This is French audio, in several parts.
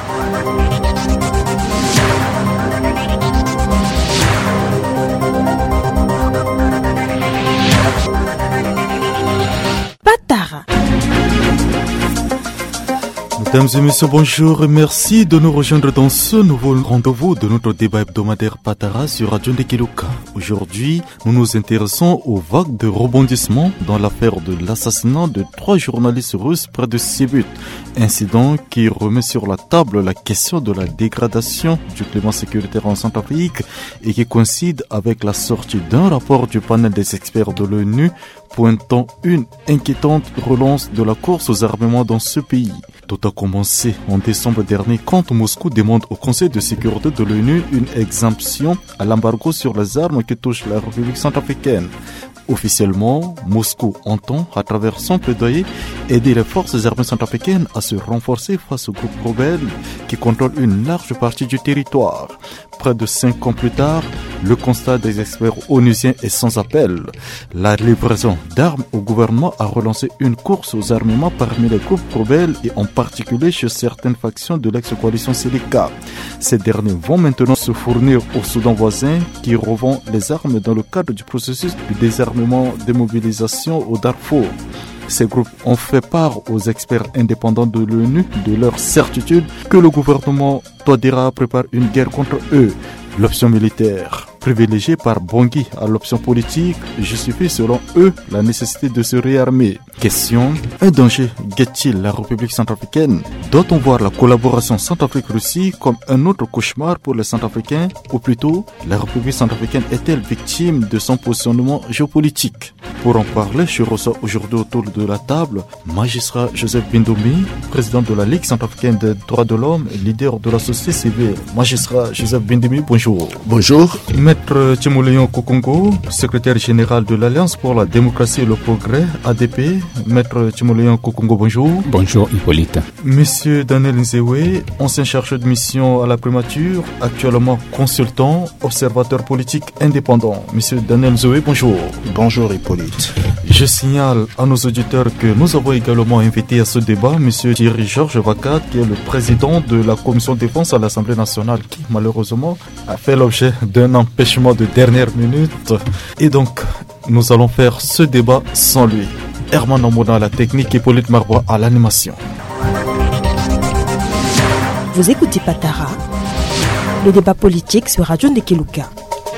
Patara. Mesdames et messieurs, bonjour et merci de nous rejoindre dans ce nouveau rendez-vous de notre débat hebdomadaire Patara sur Radio Ndekeluka. Aujourd'hui, nous nous intéressons aux vagues de rebondissement dans l'affaire de l'assassinat de 3 journalistes russes près de Sibut. Incident qui remet sur la table la question de la dégradation du climat sécuritaire en Centrafrique et qui coïncide avec la sortie d'un rapport du panel des experts de l'ONU pointant une inquiétante relance de la course aux armements dans ce pays. Tout a commencé en décembre dernier quand Moscou demande au Conseil de sécurité de l'ONU une exemption à l'embargo sur les armes qui touchent la République centrafricaine. Officiellement, Moscou entend, à travers son plaidoyer, aider les forces armées centrafricaines à se renforcer face aux groupes rebelles qui contrôlent une large partie du territoire. Près de 5 ans plus tard, le constat des experts onusiens est sans appel. La livraison d'armes au gouvernement a relancé une course aux armements parmi les groupes rebelles et en particulier chez certaines factions de l'ex-coalition Seleka. Ces derniers vont maintenant se fournir au Soudan voisin qui revend les armes dans le cadre du processus du désarmement démobilisation au Darfour. Ces groupes ont fait part aux experts indépendants de l'ONU de leur certitude que le gouvernement Touadéra prépare une guerre contre eux. L'option militaire, privilégiée par Bangui à l'option politique, justifie selon eux la nécessité de se réarmer. Question, un danger guette-t-il la République centrafricaine? Doit-on voir la collaboration Centrafrique-Russie comme un autre cauchemar pour les Centrafricains? Ou plutôt, la République centrafricaine est-elle victime de son positionnement géopolitique? Pour en parler, je reçois aujourd'hui autour de la table magistrat Joseph Bindoumi, président de la Ligue centrafricaine des droits de l'homme et leader de la société civile. Magistrat Joseph Bindoumi, bonjour. Bonjour. Maître Timoléon Kokongo, secrétaire général de l'Alliance pour la démocratie et le progrès, ADP. Maître Timoléon Kokongo, bonjour. Bonjour Hippolyte. Monsieur Daniel Nzewe, ancien chercheur de mission à la primature, actuellement consultant, observateur politique indépendant. Monsieur Daniel Nzewe, bonjour. Bonjour Hippolyte. Je signale à nos auditeurs que nous avons également invité à ce débat Monsieur Thierry Georges Vacat, qui est le président de la commission défense à l'Assemblée nationale, qui malheureusement a fait l'objet d'un empêchement de dernière minute. Et donc, nous allons faire ce débat sans lui. Herman Omouna à la technique et Hippolyte Marbois à l'animation. Vous écoutez Patara, le débat politique sur Radio Ndekeluka.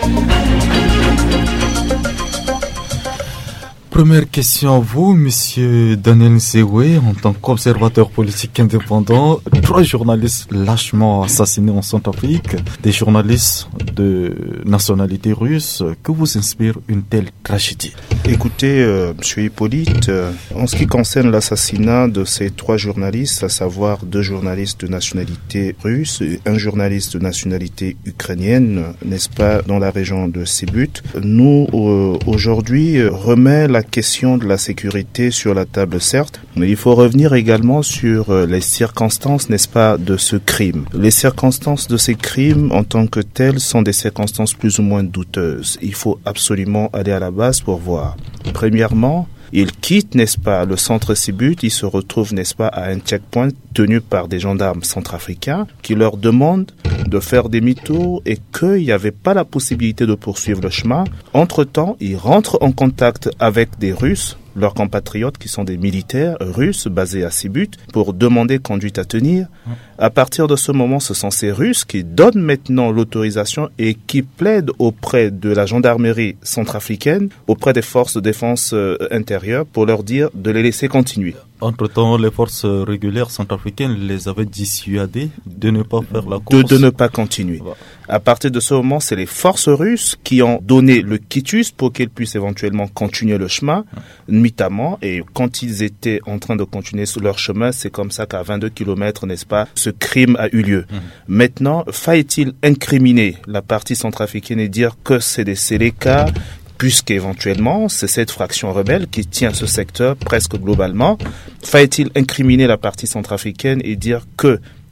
Première question à vous, monsieur Daniel Nzewe, en tant qu'observateur politique indépendant. 3 journalistes lâchement assassinés en Centrafrique, des journalistes de nationalité russe. Que vous inspire une telle tragédie? Écoutez, monsieur Hippolyte, en ce qui concerne l'assassinat de ces 3 journalistes, à savoir 2 journalistes de nationalité russe et un journaliste de nationalité ukrainienne, n'est-ce pas, dans la région de Sibut, nous, aujourd'hui, remet la question de la sécurité sur la table, certes, mais il faut revenir également sur les circonstances, n'est-ce pas, de ce crime. Les circonstances de ces crimes, en tant que telles, sont des circonstances plus ou moins douteuses. Il faut absolument aller à la base pour voir. Premièrement, ils quittent, n'est-ce pas, le centre Sibut, ils se retrouvent, n'est-ce pas, à un checkpoint tenu par des gendarmes centrafricains qui leur demandent de faire demi-tour et qu'il n'y avait pas la possibilité de poursuivre le chemin. Entre-temps, ils rentrent en contact avec des Russes, leurs compatriotes qui sont des militaires russes basés à Sibut, pour demander conduite à tenir. À partir de ce moment, ce sont ces Russes qui donnent maintenant l'autorisation et qui plaident auprès de la gendarmerie centrafricaine, auprès des forces de défense intérieure, pour leur dire de les laisser continuer. Entre-temps, les forces régulières centrafricaines les avaient dissuadés de ne pas faire la course. De ne pas continuer. Voilà. À partir de ce moment, c'est les forces russes qui ont donné le quitus pour qu'ils puissent éventuellement continuer le chemin, nuitamment. Et quand ils étaient en train de continuer sur leur chemin, c'est comme ça qu'à 22 km, n'est-ce pas, ce crime a eu lieu. Maintenant, faille-t-il incriminer la partie centrafricaine et dire que c'est des Seleka, puisqu'éventuellement, c'est cette fraction rebelle qui tient ce secteur presque globalement. Faille-t-il incriminer la partie centrafricaine et dire que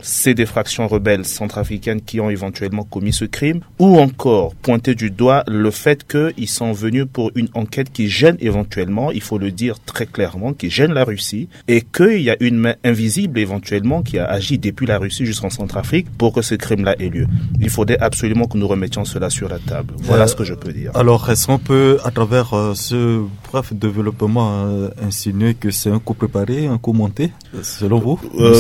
c'est des fractions rebelles centrafricaines qui ont éventuellement commis ce crime, ou encore pointer du doigt le fait qu'ils sont venus pour une enquête qui gêne éventuellement, il faut le dire très clairement, qui gêne la Russie, et qu'il y a une main invisible éventuellement qui a agi depuis la Russie jusqu'en Centrafrique pour que ce crime-là ait lieu. Il faudrait absolument que nous remettions cela sur la table. Voilà ce que je peux dire. Alors, est-ce qu'on peut, à travers ce bref développement, insinuer que c'est un coup préparé, un coup monté, selon vous?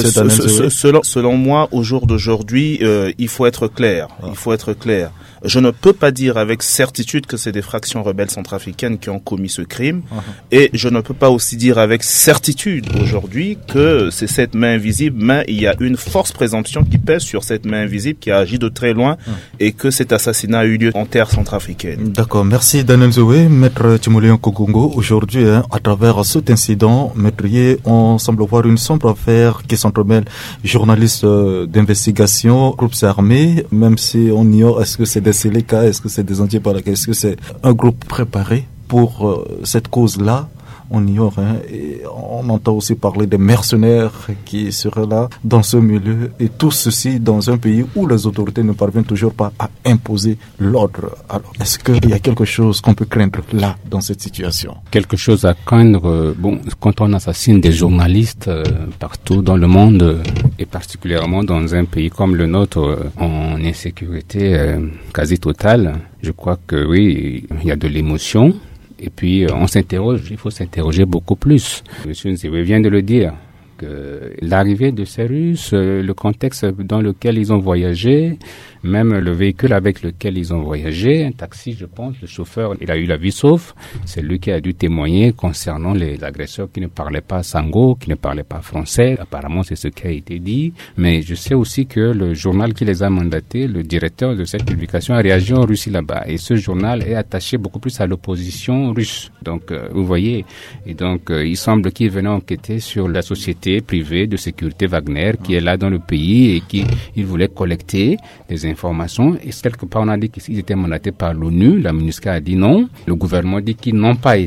Selon moi, au jour d'aujourd'hui, il faut être clair. Il faut être clair. Je ne peux pas dire avec certitude que c'est des fractions rebelles centrafricaines qui ont commis ce crime. Et je ne peux pas aussi dire avec certitude aujourd'hui que c'est cette main invisible, mais il y a une force présomption qui pèse sur cette main invisible qui a agi de très loin et que cet assassinat a eu lieu en terre centrafricaine. D'accord, merci Daniel Zoé. Maître Timoléon Kogongo, aujourd'hui, à travers cet incident, maîtrier, on semble voir une sombre affaire qui s'entremêle journalistes d'investigation, groupes armés, même si on ignore est-ce que c'est des Séléka, est-ce que c'est des anti-Balaka, est-ce que c'est un groupe préparé pour cette cause-là? On ignore, et on entend aussi parler des mercenaires qui seraient là dans ce milieu, et tout ceci dans un pays où les autorités ne parviennent toujours pas à imposer l'ordre. Alors, est-ce qu'il y a quelque chose qu'on peut craindre là, dans cette situation? Quelque chose à craindre, quand on assassine des journalistes partout dans le monde, et particulièrement dans un pays comme le nôtre, en insécurité quasi totale, je crois que oui, il y a de l'émotion. Et puis, il faut s'interroger beaucoup plus. Monsieur Nzéwe vient de le dire, que l'arrivée de ces Russes, le contexte dans lequel ils ont voyagé, même le véhicule avec lequel ils ont voyagé, un taxi, je pense, le chauffeur, il a eu la vie sauve. C'est lui qui a dû témoigner concernant les agresseurs qui ne parlaient pas sango, qui ne parlaient pas français. Apparemment, c'est ce qui a été dit. Mais je sais aussi que le journal qui les a mandatés, le directeur de cette publication, a réagi en Russie là-bas. Et ce journal est attaché beaucoup plus à l'opposition russe. Donc, vous voyez. Et donc, il semble qu'il venait enquêter sur la société privée de sécurité Wagner qui est là dans le pays et qui, il voulait collecter des informations. Et quelque part, on a dit qu'ils étaient mandatés par l'ONU. La MINUSCA a dit non. Le gouvernement dit qu'ils n'ont pas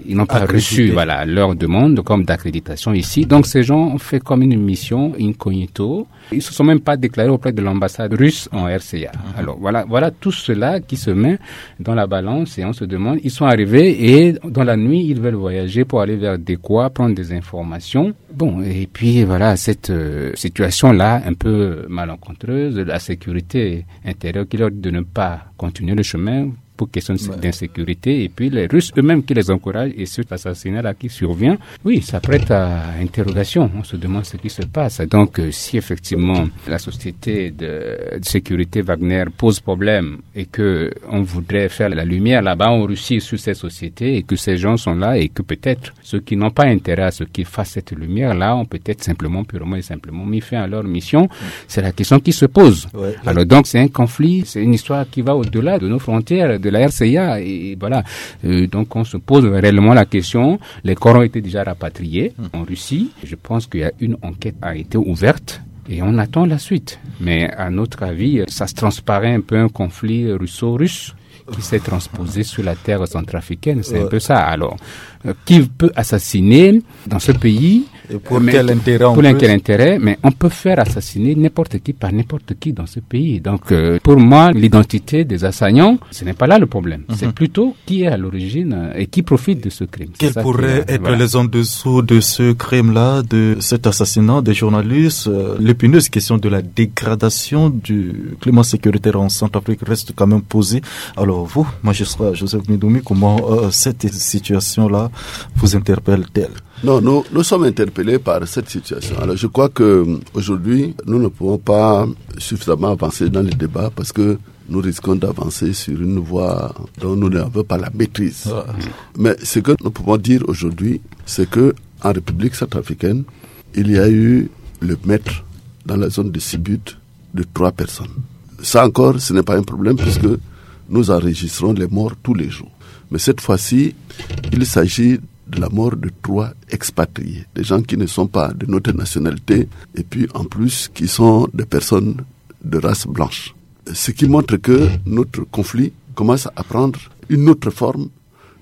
reçu, leur demande comme d'accréditation ici. Donc, ces gens ont fait comme une mission incognito. Ils se sont même pas déclarés auprès de l'ambassade russe en RCA. Alors, voilà tout cela qui se met dans la balance et on se demande, ils sont arrivés et dans la nuit, ils veulent voyager pour aller vers Découa, prendre des informations. Bon, et puis voilà, cette situation-là, un peu malencontreuse, de la sécurité intérieure qui leur dit de ne pas continuer le chemin pour question d'insécurité, et puis les Russes eux-mêmes qui les encouragent, et cet assassinat-là qui survient, oui, ça prête à interrogation. On se demande ce qui se passe. Donc, si effectivement la société de sécurité Wagner pose problème et que on voudrait faire la lumière là-bas en Russie sur ces sociétés et que ces gens sont là et que peut-être ceux qui n'ont pas intérêt à ce qu'ils fassent cette lumière-là ont peut-être purement et simplement mis fin à leur mission, c'est la question qui se pose. Ouais. Alors donc, c'est un conflit, c'est une histoire qui va au-delà de nos frontières, de la RCA, et voilà. Donc on se pose réellement la question. Les corps ont été déjà rapatriés en Russie. Je pense qu'il y a une enquête a été ouverte et on attend la suite. Mais à notre avis, ça se transparaît un peu un conflit russo-russe qui s'est transposé sur la terre centrafricaine. C'est un peu ça. Alors, qui peut assassiner dans ce pays? Et pour quel intérêt? Pour quel intérêt? Mais on peut faire assassiner n'importe qui par n'importe qui dans ce pays. Donc, pour moi, l'identité des assaillants, ce n'est pas là le problème. C'est plutôt qui est à l'origine et qui profite de ce crime. Quels pourraient être les en dessous de ce crime-là, de cet assassinat des journalistes? L'épineuse question de la dégradation du climat sécuritaire en Centrafrique reste quand même posée. Alors vous, magistrat Joseph Midoumi, comment cette situation-là vous interpelle-t-elle? Non, nous sommes interpellés par cette situation. Alors je crois que aujourd'hui, nous ne pouvons pas suffisamment avancer dans le débat parce que nous risquons d'avancer sur une voie dont nous n'avons pas la maîtrise. Mais ce que nous pouvons dire aujourd'hui, c'est que en République centrafricaine, il y a eu le maître dans la zone de Sibut de 3 personnes. Ça encore, ce n'est pas un problème puisque nous enregistrons les morts tous les jours. Mais cette fois-ci, il s'agit de la mort de 3 expatriés, des gens qui ne sont pas de notre nationalité et puis en plus qui sont des personnes de race blanche. Ce qui montre que notre conflit commence à prendre une autre forme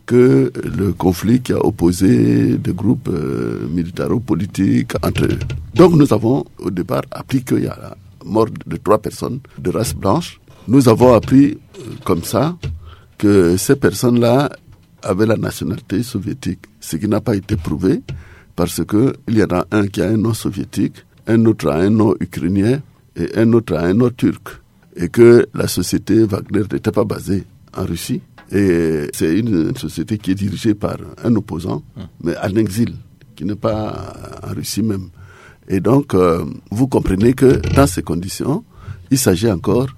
que le conflit qui a opposé des groupes militaro-politiques entre eux. Donc nous avons au départ appris qu'il y a la mort de 3 personnes de race blanche. Nous avons appris comme ça que ces personnes-là avaient la nationalité soviétique, ce qui n'a pas été prouvé parce que il y en a un qui a un nom soviétique, un autre a un nom ukrainien et un autre a un nom turc. Et que la société Wagner n'était pas basée en Russie. Et c'est une société qui est dirigée par un opposant, mais en exil, qui n'est pas en Russie même. Et donc, vous comprenez que dans ces conditions, il s'agit encore,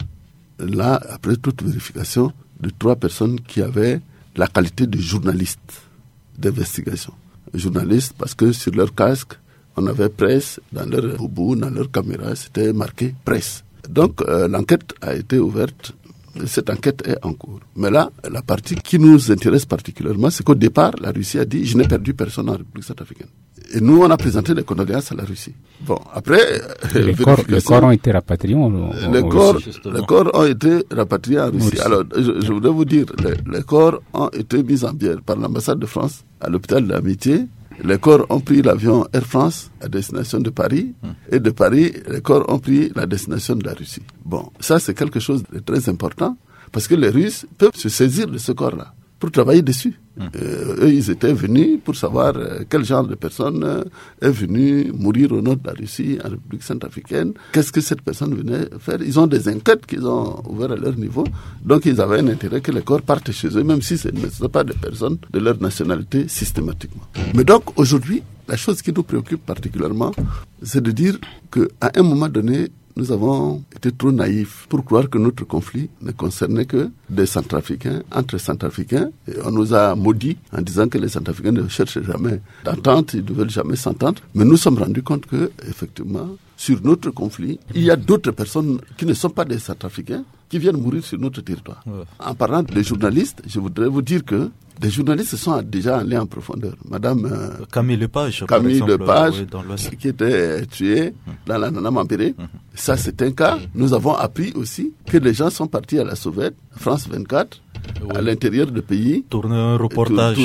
là, après toute vérification, de 3 personnes qui avaient la qualité de journalistes d'investigation. Journalistes parce que sur leur casque, on avait presse, dans leur boubou, dans leur caméra, c'était marqué presse. Donc, l'enquête a été ouverte. Cette enquête est en cours. Mais là, la partie qui nous intéresse particulièrement, c'est qu'au départ, la Russie a dit « je n'ai perdu personne en République centrafricaine ». Et nous, on a présenté les condoléances à la Russie. Bon, après... Les corps ont été rapatriés les corps ont été rapatriés en Russie. Alors, je voudrais vous dire, les corps ont été mis en bière par l'ambassade de France à l'hôpital de l'Amitié. Les corps ont pris l'avion Air France à destination de Paris. Et de Paris, les corps ont pris la destination de la Russie. Bon, ça c'est quelque chose de très important parce que les Russes peuvent se saisir de ce corps-là pour travailler dessus. Eux, ils étaient venus pour savoir quel genre de personne est venue mourir au nom de la Russie, en République centrafricaine. Qu'est-ce que cette personne venait faire? Ils ont des enquêtes qu'ils ont ouvertes à leur niveau. Donc, ils avaient un intérêt que les corps partent chez eux, même si ce ne sont pas des personnes de leur nationalité systématiquement. Mais donc, aujourd'hui, la chose qui nous préoccupe particulièrement, c'est de dire qu'à un moment donné, nous avons été trop naïfs pour croire que notre conflit ne concernait que des Centrafricains, entre Centrafricains. Et on nous a maudits en disant que les Centrafricains ne cherchent jamais d'entente, ils ne veulent jamais s'entendre. Mais nous sommes rendus compte que, effectivement, sur notre conflit, il y a d'autres personnes qui ne sont pas des Centrafricains qui viennent mourir sur notre territoire. Ouais. En parlant des journalistes, je voudrais vous dire que des journalistes sont déjà allés en profondeur. Madame Camille Lepage, qui était tuée dans la Nana Mambéré. Ça, c'est un cas. Nous avons appris aussi que les gens sont partis à la Sauvette, France 24, à l'intérieur du pays. Tourner un reportage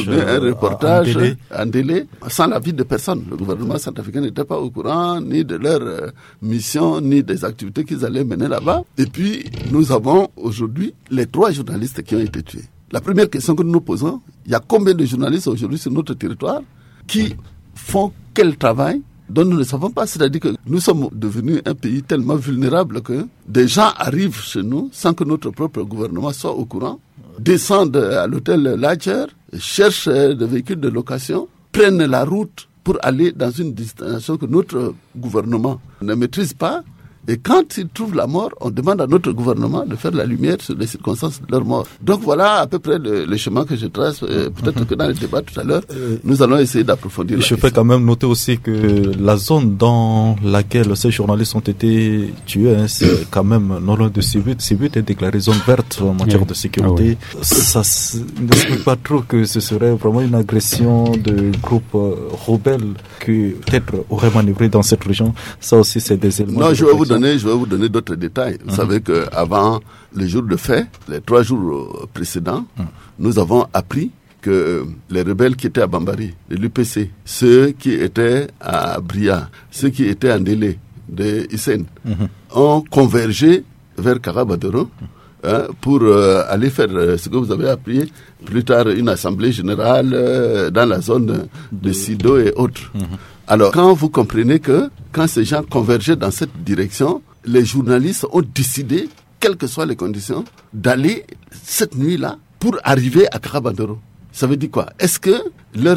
en délai, sans l'avis de personne. Le gouvernement centrafricain n'était pas au courant ni de leur mission, ni des activités qu'ils allaient mener là-bas. Et puis, nous avons aujourd'hui les 3 journalistes qui ont été tués. La première question que nous nous posons, il y a combien de journalistes aujourd'hui sur notre territoire qui font quel travail dont nous ne savons pas? C'est-à-dire que nous sommes devenus un pays tellement vulnérable que des gens arrivent chez nous sans que notre propre gouvernement soit au courant, descendent à l'hôtel Ladjer, cherchent des véhicules de location, prennent la route pour aller dans une destination que notre gouvernement ne maîtrise pas. Et quand ils trouvent la mort, on demande à notre gouvernement de faire la lumière sur les circonstances de leur mort. Donc voilà à peu près le chemin que je trace. Peut-être que dans le débat tout à l'heure, nous allons essayer d'approfondir. Je peux quand même noter aussi que la zone dans laquelle ces journalistes ont été tués, c'est quand même non loin de Sibut. Sibut est déclarée zone verte en matière de sécurité. Ça n'explique pas trop que ce serait vraiment une agression de groupes rebelles qui peut-être auraient manœuvré dans cette région. Ça aussi, c'est des éléments. Non, je vais vous donner d'autres détails. Vous savez qu'avant le jour de fait, les 3 jours précédents, nous avons appris que les rebelles qui étaient à Bambari, de l'UPC, ceux qui étaient à Bria, ceux qui étaient à Ndélé, de Hissène, ont convergé vers Karabadoro pour aller faire ce que vous avez appelé plus tard une assemblée générale dans la zone de Sido et autres. Alors, quand vous comprenez que quand ces gens convergeaient dans cette direction, les journalistes ont décidé, quelles que soient les conditions, d'aller cette nuit-là pour arriver à Karabadoro. Ça veut dire quoi? Est-ce que leur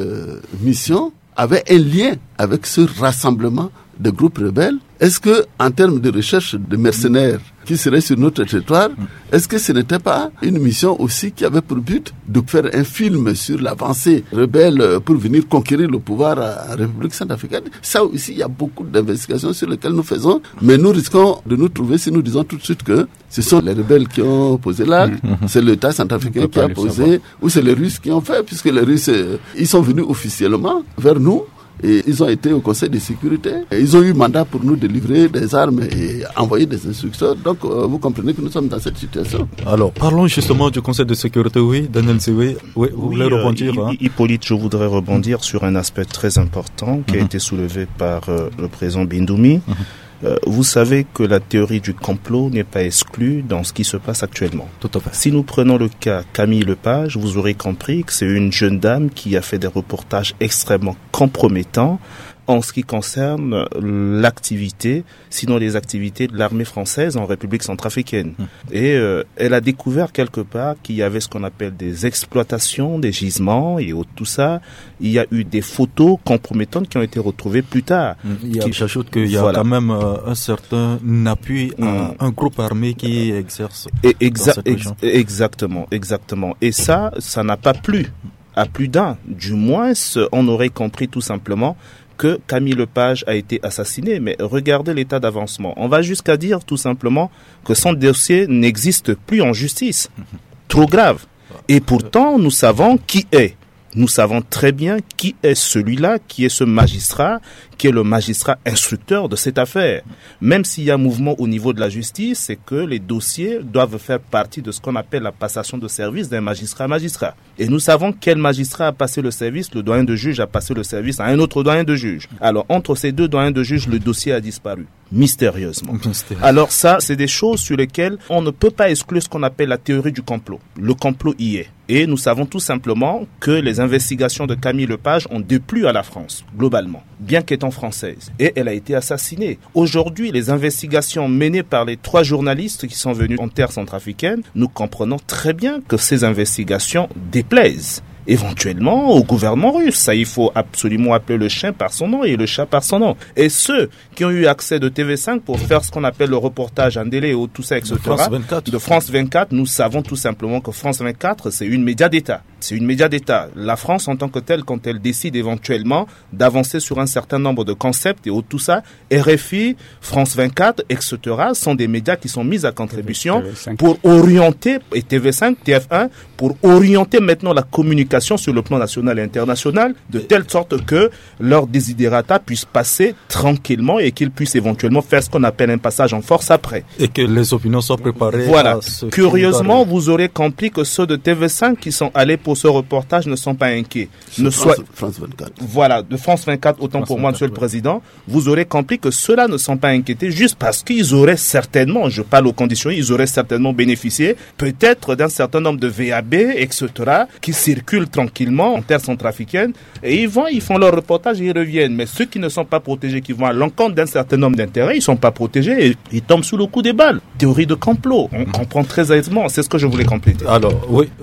mission avait un lien avec ce rassemblement de groupes rebelles? Est-ce que, en termes de recherche de mercenaires qui seraient sur notre territoire, est-ce que ce n'était pas une mission aussi qui avait pour but de faire un film sur l'avancée rebelle pour venir conquérir le pouvoir en République centrafricaine? Ça aussi, il y a beaucoup d'investigations sur lesquelles nous faisons, mais nous risquons de nous trouver si nous disons tout de suite que ce sont les rebelles qui ont posé l'acte, c'est l'État centrafricain qui a posé, ou c'est les Russes qui ont fait, puisque les Russes, ils sont venus officiellement vers nous. Et ils ont été au Conseil de sécurité. Et ils ont eu mandat pour nous de livrer des armes et envoyer des instructeurs. Donc, vous comprenez que nous sommes dans cette situation. Alors, parlons justement du Conseil de sécurité. Oui, Daniel Zéoué, vous voulez rebondir Hippolyte, je voudrais rebondir sur un aspect très important qui a été soulevé par le président Bindoumi. Vous savez que la théorie du complot n'est pas exclue dans ce qui se passe actuellement. Tout à fait. Si nous prenons le cas Camille Lepage, vous aurez compris que c'est une jeune dame qui a fait des reportages extrêmement compromettants en ce qui concerne l'activité, sinon les activités de l'armée française en République centrafricaine. Et elle a découvert quelque part qu'il y avait ce qu'on appelle des exploitations, des gisements et tout ça. Il y a eu des photos compromettantes qui ont été retrouvées plus tard. J'ajoute qu'il y a quand même un certain appui à un groupe armé qui exerce dans cette région. Exactement. Et ça n'a pas plu à plus d'un. Du moins, on aurait compris tout simplement que Camille Lepage a été assassiné, mais regardez l'état d'avancement. On va jusqu'à dire tout simplement que son dossier n'existe plus en justice. Trop grave. Et pourtant, nous savons qui est. Nous savons très bien qui est celui-là, qui est ce magistrat, qui est le magistrat instructeur de cette affaire. Même s'il y a mouvement au niveau de la justice, c'est que les dossiers doivent faire partie de ce qu'on appelle la passation de service d'un magistrat à magistrat. Et nous savons quel magistrat a passé le service, le doyen de juge a passé le service à un autre doyen de juge. Alors, entre ces deux doyens de juge, le dossier a disparu. Mystérieusement. Alors ça, c'est des choses sur lesquelles on ne peut pas exclure ce qu'on appelle la théorie du complot. Le complot y est. Et nous savons tout simplement que les investigations de Camille Lepage ont déplu à la France, globalement, bien qu'étant française. Et elle a été assassinée. Aujourd'hui, les investigations menées par les 3 journalistes qui sont venus en terre centrafricaine, nous comprenons très bien que ces investigations déplaisent éventuellement au gouvernement russe. Ça, il faut absolument appeler le chien par son nom et le chat par son nom. Et ceux qui ont eu accès de TV5 pour faire ce qu'on appelle le reportage en délai ou tout ça, etc. De France 24, nous savons tout simplement que France 24, c'est une média d'État. C'est une média d'État. La France, en tant que telle, quand elle décide éventuellement d'avancer sur un certain nombre de concepts et tout ça, RFI, France 24, etc., sont des médias qui sont mis à contribution pour orienter, et TV5, TF1, pour orienter maintenant la communication sur le plan national et international, de telle sorte que leurs desiderata puissent passer tranquillement et qu'ils puissent éventuellement faire ce qu'on appelle un passage en force après. Et que les opinions soient préparées. Voilà. Curieusement, vous aurez compris que ceux de TV5 qui sont allés pour ce reportage ne sont pas inquiets. France 24. Voilà, de France 24, autant pour moi, Monsieur le Président, vous aurez compris que ceux-là ne sont pas inquiétés juste parce qu'ils auraient certainement, je parle aux conditions, ils auraient certainement bénéficié peut-être d'un certain nombre de VAB, etc., qui circulent tranquillement en terre centrafricaine, et ils font leur reportage et ils reviennent. Mais ceux qui ne sont pas protégés, qui vont à l'encontre d'un certain nombre d'intérêts, ils ne sont pas protégés et ils tombent sous le coup des balles. Théorie de complot, on comprend très aisément, c'est ce que je voulais compléter. Alors,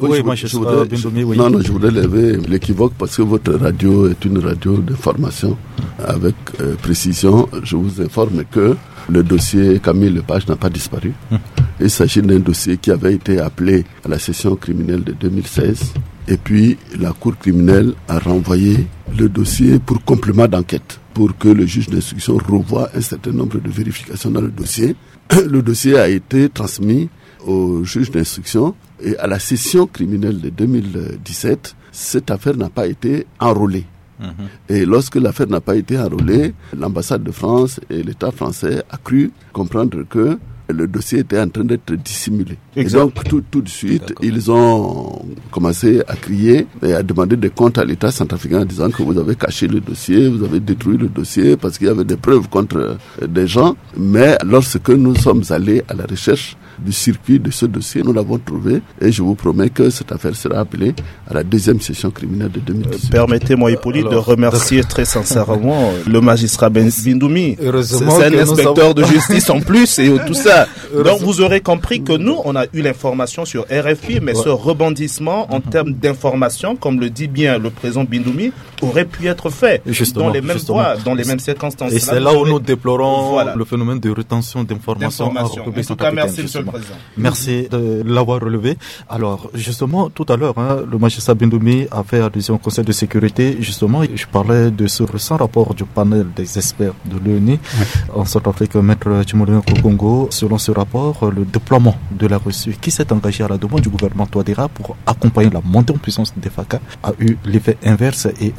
je voudrais lever l'équivoque parce que votre radio est une radio de formation. Avec précision, je vous informe que le dossier Camille Lepage n'a pas disparu. Il s'agit d'un dossier qui avait été appelé à la session criminelle de 2016. Et puis, la Cour criminelle a renvoyé le dossier pour complément d'enquête, pour que le juge d'instruction revoie un certain nombre de vérifications dans le dossier. Le dossier a été transmis au juge d'instruction et à la session criminelle de 2017, cette affaire n'a pas été enrôlée. Et lorsque l'affaire n'a pas été enrôlée, l'ambassade de France et l'État français a cru comprendre que le dossier était en train d'être dissimulé. Exact. Et donc, tout de suite, ils ont commencé à crier et à demander des comptes à l'État centrafricain en disant que vous avez caché le dossier, vous avez détruit le dossier parce qu'il y avait des preuves contre des gens. Mais lorsque nous sommes allés à la recherche du circuit de ce dossier, nous l'avons trouvé et je vous promets que cette affaire sera appelée à la 2e session criminelle de 2018. Permettez-moi, Hippolyte, de remercier très sincèrement le magistrat Bindoumi. C'est un inspecteur de justice en plus et tout ça. Donc vous aurez compris que nous, on a eu l'information sur RFI, mais ce rebondissement en termes d'information, comme le dit bien le président Bindoumi, aurait pu être fait dans les mêmes voies, dans les mêmes circonstances. Et c'est là où nous déplorons le phénomène de rétention d'informations en République centrafricaine. Merci, Monsieur le Président. Merci de l'avoir relevé. Alors, justement, tout à l'heure, le magistrat Bindoumi a fait allusion au Conseil de sécurité. Justement, je parlais de ce récent rapport du panel des experts de l'ONU en Centrafrique, Maître Tchimolien Kokongo. Selon ce rapport, le déploiement de la Russie, qui s'est engagé à la demande du gouvernement Touadéra pour accompagner la montée en puissance des FACA, a eu l'effet inverse et a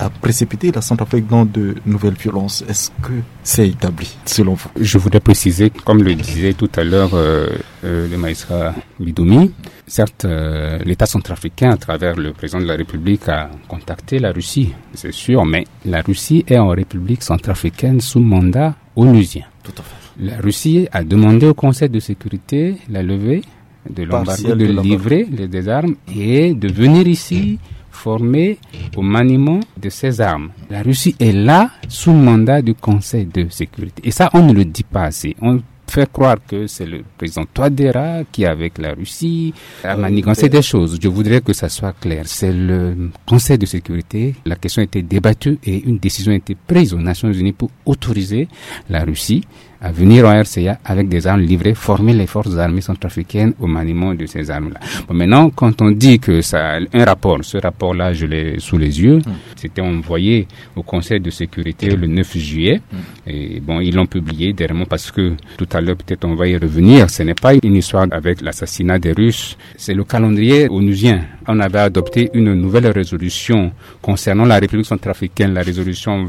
a précipité la Centrafrique dans de nouvelles violences. Est-ce que c'est établi, selon vous? Je voudrais préciser, comme le disait tout à l'heure le magistrat Bidoumi, certes, l'État centrafricain, à travers le président de la République, a contacté la Russie, c'est sûr, mais la Russie est en République centrafricaine sous mandat onusien. Tout à fait. La Russie a demandé au Conseil de sécurité la levée de l'embargo, de livrer des armes et de venir ici former au maniement de ces armes. La Russie est là sous mandat du Conseil de sécurité. Et ça, on ne le dit pas assez. On fait croire que c'est le président Touadéra qui, avec la Russie, a manigancé des choses. Je voudrais que ça soit clair. C'est le Conseil de sécurité. La question a été débattue et une décision a été prise aux Nations Unies pour autoriser la Russie à venir en RCA avec des armes livrées, former les forces armées centrafricaines au maniement de ces armes-là. Bon, maintenant, quand on dit que ça, un rapport, ce rapport-là, je l'ai sous les yeux, c'était envoyé au Conseil de sécurité le 9 juillet, et bon, ils l'ont publié dernièrement parce que tout à l'heure, peut-être on va y revenir, ce n'est pas une histoire avec l'assassinat des Russes, c'est le calendrier onusien. On avait adopté une nouvelle résolution concernant la République centrafricaine, la résolution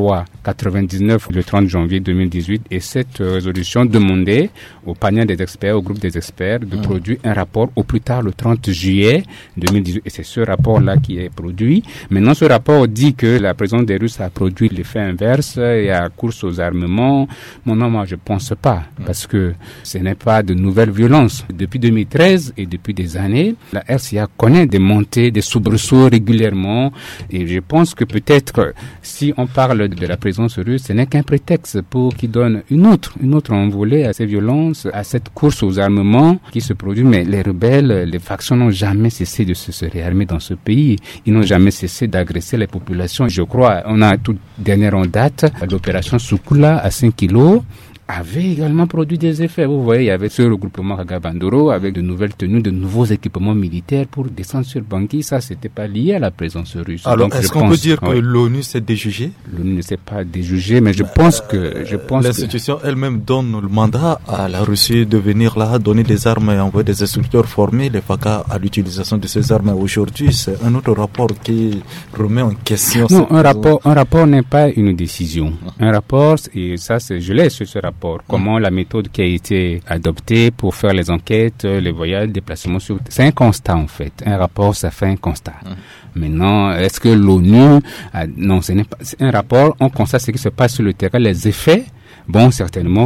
2399 le 30 janvier 2018, et cette résolution demandait au panel des experts, au groupe des experts, de produire un rapport au plus tard le 30 juillet 2018. Et c'est ce rapport-là qui est produit. Maintenant, ce rapport dit que la présence des Russes a produit l'effet inverse et a course aux armements. Non, moi, je pense pas, parce que ce n'est pas de nouvelles violences. Depuis 2013 et depuis des années, la RCA connaît des montées, des soubresauts régulièrement. Et je pense que peut-être, si on parle de la présence russe, ce n'est qu'un prétexte pour qu'il donne une autre envolée à ces violences, à cette course aux armements qui se produit. Mais les rebelles, les factions n'ont jamais cessé de se réarmer dans ce pays. Ils n'ont jamais cessé d'agresser les populations. Je crois, on a toute dernière en date, l'opération Soukula à 5 kilos, avait également produit des effets. Vous voyez, il y avait ce regroupement Kagabandoro avec de nouvelles tenues, de nouveaux équipements militaires pour descendre sur Bangui. Ça, c'était pas lié à la présence russe. Alors, donc, est-ce qu'on peut dire que l'ONU s'est déjugée? L'ONU ne s'est pas déjugée, mais je pense l'institution elle-même donne le mandat à la Russie de venir là, donner des armes et envoyer des instructeurs formés, les FACA, à l'utilisation de ces armes. Aujourd'hui, c'est un autre rapport qui remet en question. Non, un rapport n'est pas une décision. Un rapport, et ça, je l'ai sur ce rapport. Comment la méthode qui a été adoptée pour faire les enquêtes, les voyages, les déplacements, c'est un constat en fait. Un rapport, ça fait un constat. Maintenant, est-ce que l'ONU non, ce n'est pas. C'est un rapport, on constate ce qui se passe sur le terrain, les effets. Bon, certainement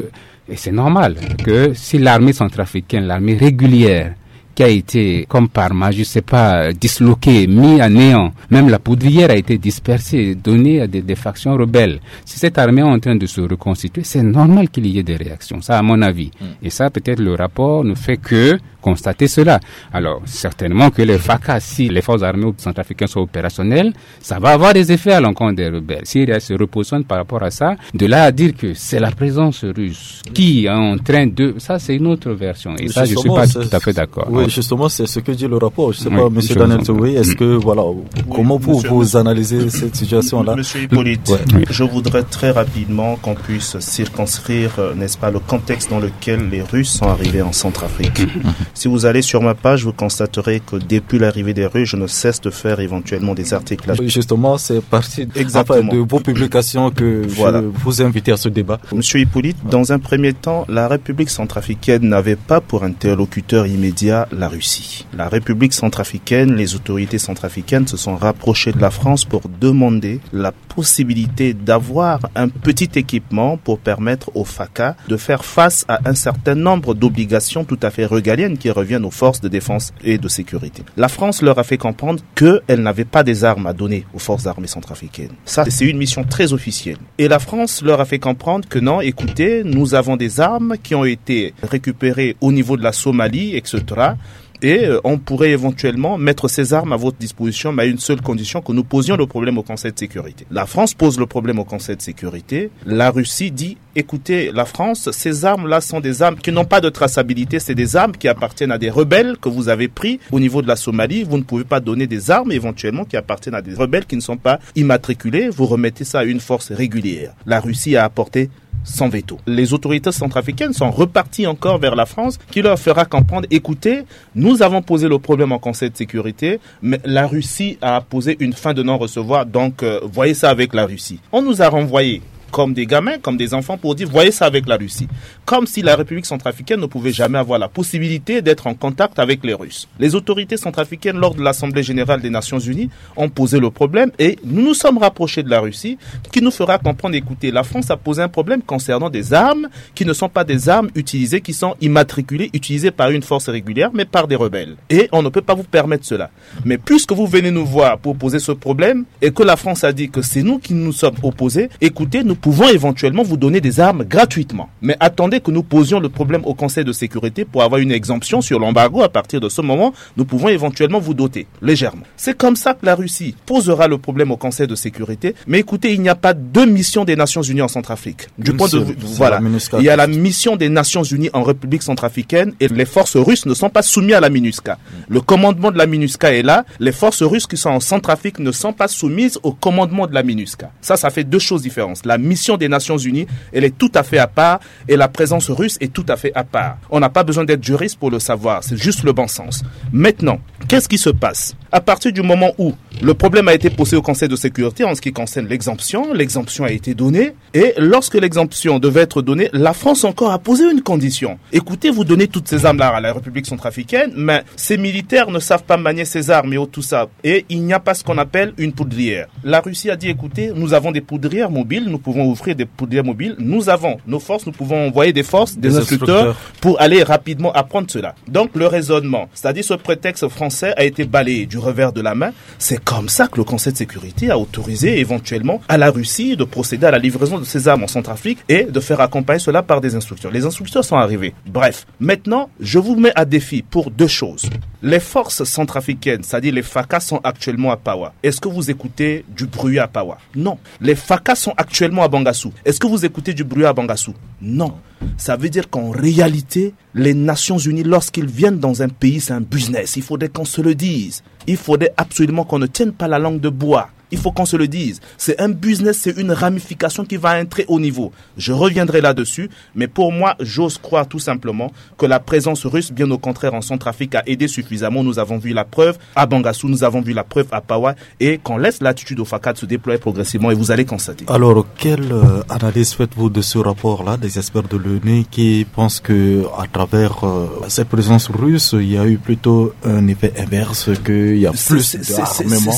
et c'est normal, que si l'armée centrafricaine, l'armée régulière, qui a été, comme par magie, je sais pas, disloqué, mis à néant. Même la poudrière a été dispersée, donnée à des factions rebelles. Si cette armée est en train de se reconstituer, c'est normal qu'il y ait des réactions. Ça, à mon avis. Et ça, peut-être, le rapport ne fait que constater cela. Alors, certainement que les FACA, si les forces armées centrafricaines sont opérationnelles, ça va avoir des effets à l'encontre des rebelles. S'il se repositionnent par rapport à ça, de là à dire que c'est la présence russe qui est en train de... Ça, c'est une autre version. Et ça, je ne suis pas tout à fait d'accord. Oui, justement, c'est ce que dit le rapport. Je ne sais pas, M. Daniel Soui, est-ce que, voilà, comment vous analysez cette situation-là? Monsieur Hippolyte, je voudrais très rapidement qu'on puisse circonscrire, n'est-ce pas, le contexte dans lequel les Russes sont arrivés en Centrafrique. Si vous allez sur ma page, vous constaterez que depuis l'arrivée des Russes, je ne cesse de faire éventuellement des articles. Justement, c'est partie de vos publications que je vous invite à ce débat. Monsieur Hippolyte, dans un premier temps, la République centrafricaine n'avait pas pour interlocuteur immédiat la Russie. La République centrafricaine, les autorités centrafricaines se sont rapprochées de la France pour demander la possibilité d'avoir un petit équipement pour permettre aux FACA de faire face à un certain nombre d'obligations tout à fait régaliennes qui reviennent aux forces de défense et de sécurité. La France leur a fait comprendre qu'elle n'avait pas des armes à donner aux forces armées centrafricaines. Ça, c'est une mission très officielle. Et la France leur a fait comprendre que non, écoutez, nous avons des armes qui ont été récupérées au niveau de la Somalie, etc., et on pourrait éventuellement mettre ces armes à votre disposition, mais à une seule condition, que nous posions le problème au Conseil de sécurité. La France pose le problème au Conseil de sécurité. La Russie dit, écoutez, la France, ces armes-là sont des armes qui n'ont pas de traçabilité. C'est des armes qui appartiennent à des rebelles que vous avez pris au niveau de la Somalie. Vous ne pouvez pas donner des armes éventuellement qui appartiennent à des rebelles qui ne sont pas immatriculés. Vous remettez ça à une force régulière. La Russie a apporté sans veto. Les autorités centrafricaines sont reparties encore vers la France qui leur fera comprendre, écoutez, nous avons posé le problème en Conseil de sécurité, mais la Russie a posé une fin de non-recevoir, donc voyez ça avec la Russie. On nous a renvoyés comme des gamins, comme des enfants pour dire voyez ça avec la Russie. Comme si la République centrafricaine ne pouvait jamais avoir la possibilité d'être en contact avec les Russes. Les autorités centrafricaines, lors de l'Assemblée générale des Nations unies, ont posé le problème et nous nous sommes rapprochés de la Russie qui nous fera comprendre, écoutez, la France a posé un problème concernant des armes qui ne sont pas des armes utilisées, qui sont immatriculées, utilisées par une force régulière, mais par des rebelles. Et on ne peut pas vous permettre cela. Mais puisque vous venez nous voir pour poser ce problème et que la France a dit que c'est nous qui nous sommes opposés, écoutez, nous pouvons éventuellement vous donner des armes gratuitement. Mais attendez que nous posions le problème au Conseil de sécurité pour avoir une exemption sur l'embargo. À partir de ce moment, nous pouvons éventuellement vous doter légèrement. C'est comme ça que la Russie posera le problème au Conseil de sécurité. Mais écoutez, il n'y a pas deux missions des Nations Unies en Centrafrique. Du point de vue, voilà. Il y a la mission des Nations Unies en République centrafricaine et les forces russes ne sont pas soumises à la MINUSCA. Le commandement de la MINUSCA est là. Les forces russes qui sont en Centrafrique ne sont pas soumises au commandement de la MINUSCA. Ça fait deux choses différentes. La mission des Nations Unies, elle est tout à fait à part et la présence russe est tout à fait à part. On n'a pas besoin d'être juriste pour le savoir, c'est juste le bon sens. Maintenant, qu'est-ce qui se passe? À partir du moment où le problème a été posé au Conseil de sécurité en ce qui concerne l'exemption a été donnée et lorsque l'exemption devait être donnée, la France encore a posé une condition. Écoutez, vous donnez toutes ces armes-là à la République centrafricaine, mais ces militaires ne savent pas manier ces armes et tout ça. Et il n'y a pas ce qu'on appelle une poudrière. La Russie a dit, écoutez, nous avons des poudrières mobiles, nous pouvons offrir des poudrières mobiles, nous avons nos forces, nous pouvons envoyer des forces, des instructeurs pour aller rapidement apprendre cela. Donc le raisonnement, c'est-à-dire ce prétexte français a été balayé du revers de la main. C'est comme ça que le Conseil de sécurité a autorisé éventuellement à la Russie de procéder à la livraison de ces armes en Centrafrique et de faire accompagner cela par des instructeurs. Les instructeurs sont arrivés. Bref, maintenant, je vous mets à défi pour deux choses. Les forces centrafricaines, c'est-à-dire les FACA, sont actuellement à Pawa. Est-ce que vous écoutez du bruit à Pawa? Non. Les FACA sont actuellement à Bangassou. Est-ce que vous écoutez du bruit à Bangassou? Non. Ça veut dire qu'en réalité, les Nations Unies, lorsqu'ils viennent dans un pays, c'est un business. Il faudrait qu'on se le dise. Il faudrait absolument qu'on ne tienne pas la langue de bois. Il faut qu'on se le dise. C'est un business, c'est une ramification qui va à un très haut niveau. Je reviendrai là-dessus, mais pour moi, j'ose croire tout simplement que la présence russe, bien au contraire, en Centrafrique a aidé suffisamment. Nous avons vu la preuve à Bangassou, nous avons vu la preuve à Pawa, et qu'on laisse l'attitude au FACA de se déployer progressivement, et vous allez constater. Alors, quelle analyse faites-vous de ce rapport-là, des experts de l'ONU qui pensent que à travers cette présence russe, il y a eu plutôt un effet inverse, qu'il y a plus d'armement?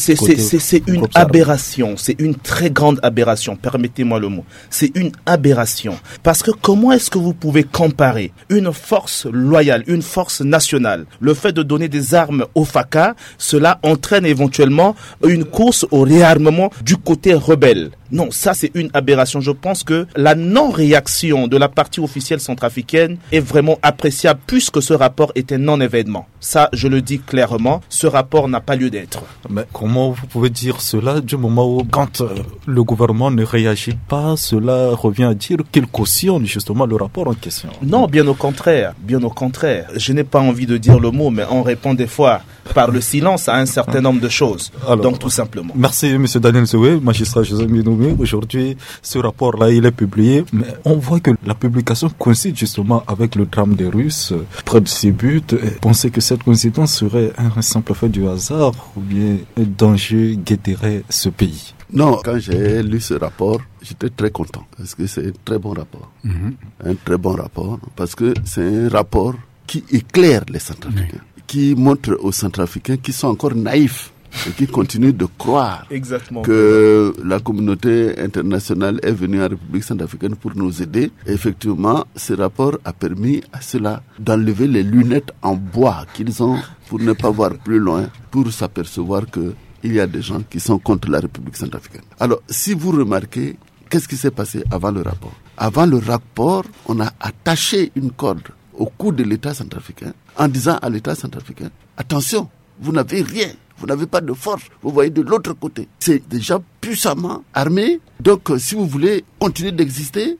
C'est une aberration, c'est une très grande aberration, permettez-moi le mot. C'est une aberration. Parce que comment est-ce que vous pouvez comparer une force loyale, une force nationale, le fait de donner des armes au FACA, cela entraîne éventuellement une course au réarmement du côté rebelle? Non, ça c'est une aberration. Je pense que la non-réaction de la partie officielle centrafricaine est vraiment appréciable puisque ce rapport est un non-événement. Ça, je le dis clairement, ce rapport n'a pas lieu d'être. Mais comment vous pouvez dire cela du moment où, quand le gouvernement ne réagit pas, cela revient à dire qu'il cautionne justement le rapport en question? Non, bien au contraire, bien au contraire. Je n'ai pas envie de dire le mot, mais on répond des fois par le silence à un certain nombre de choses. Alors, donc tout simplement. Merci M. Daniel Zoué, magistrat José Minoumé. Aujourd'hui, ce rapport-là, il est publié, mais on voit que la publication coïncide justement avec le drame des Russes près de ses buts. Pensez que cette coïncidence serait un simple fait du hasard ou bien un danger guetterait ce pays? Non, quand j'ai lu ce rapport, j'étais très content parce que c'est un très bon rapport. Un très bon rapport parce que c'est un rapport qui éclaire les Centrafricains, qui montre aux Centrafricains qui sont encore naïfs et qui continuent de croire que la communauté internationale est venue en République centrafricaine pour nous aider. Et effectivement, ce rapport a permis à cela d'enlever les lunettes en bois qu'ils ont pour ne pas voir plus loin, pour s'apercevoir que il y a des gens qui sont contre la République centrafricaine. Alors, si vous remarquez, qu'est-ce qui s'est passé avant le rapport? Avant le rapport, on a attaché une corde au cou de l'État centrafricain en disant à l'État centrafricain, attention, vous n'avez rien. Vous n'avez pas de force, vous voyez de l'autre côté. C'est des gens puissamment armés. Donc, si vous voulez continuer d'exister,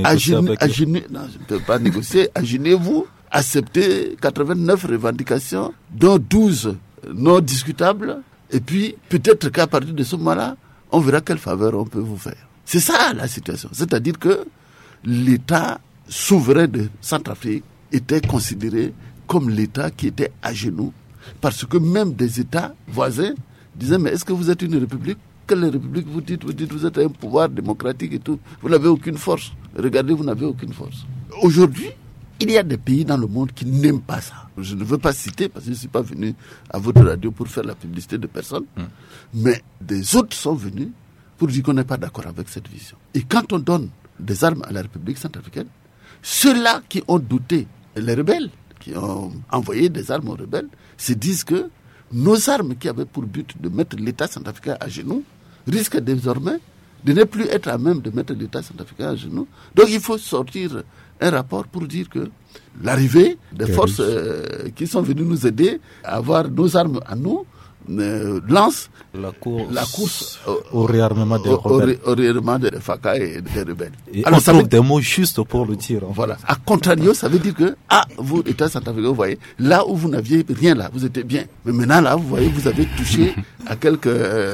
agenez-vous, acceptez 89 revendications, dont 12 non discutables. Et puis, peut-être qu'à partir de ce moment-là, on verra quelle faveur on peut vous faire. C'est ça la situation. C'est-à-dire que l'État souverain de Centrafrique était considéré comme l'État qui était à genoux, parce que même des États voisins disaient, mais est-ce que vous êtes une république? Quelle république vous dites vous êtes un pouvoir démocratique et tout. Vous n'avez aucune force. Regardez, vous n'avez aucune force. Aujourd'hui, il y a des pays dans le monde qui n'aiment pas ça. Je ne veux pas citer parce que je ne suis pas venu à votre radio pour faire la publicité de personne. Mais des autres sont venus pour dire qu'on n'est pas d'accord avec cette vision. Et quand on donne des armes à la République centrafricaine, ceux-là qui ont douté, les rebelles, qui ont envoyé des armes aux rebelles, se disent que nos armes qui avaient pour but de mettre l'État centrafricain à genoux risquent désormais de ne plus être à même de mettre l'État centrafricain à genoux. Donc il faut sortir un rapport pour dire que l'arrivée des forces qui sont venues nous aider à avoir nos armes à nous lance la course au réarmement des rebelles. Au réarmement des FACA et des rebelles. Et alors, on trouve des mots justes pour le dire. Voilà. A contrario, ça veut dire que, vous, État centrafricain, vous voyez, là où vous n'aviez rien, là, vous étiez bien. Mais maintenant, là, vous voyez, vous avez touché à quelques...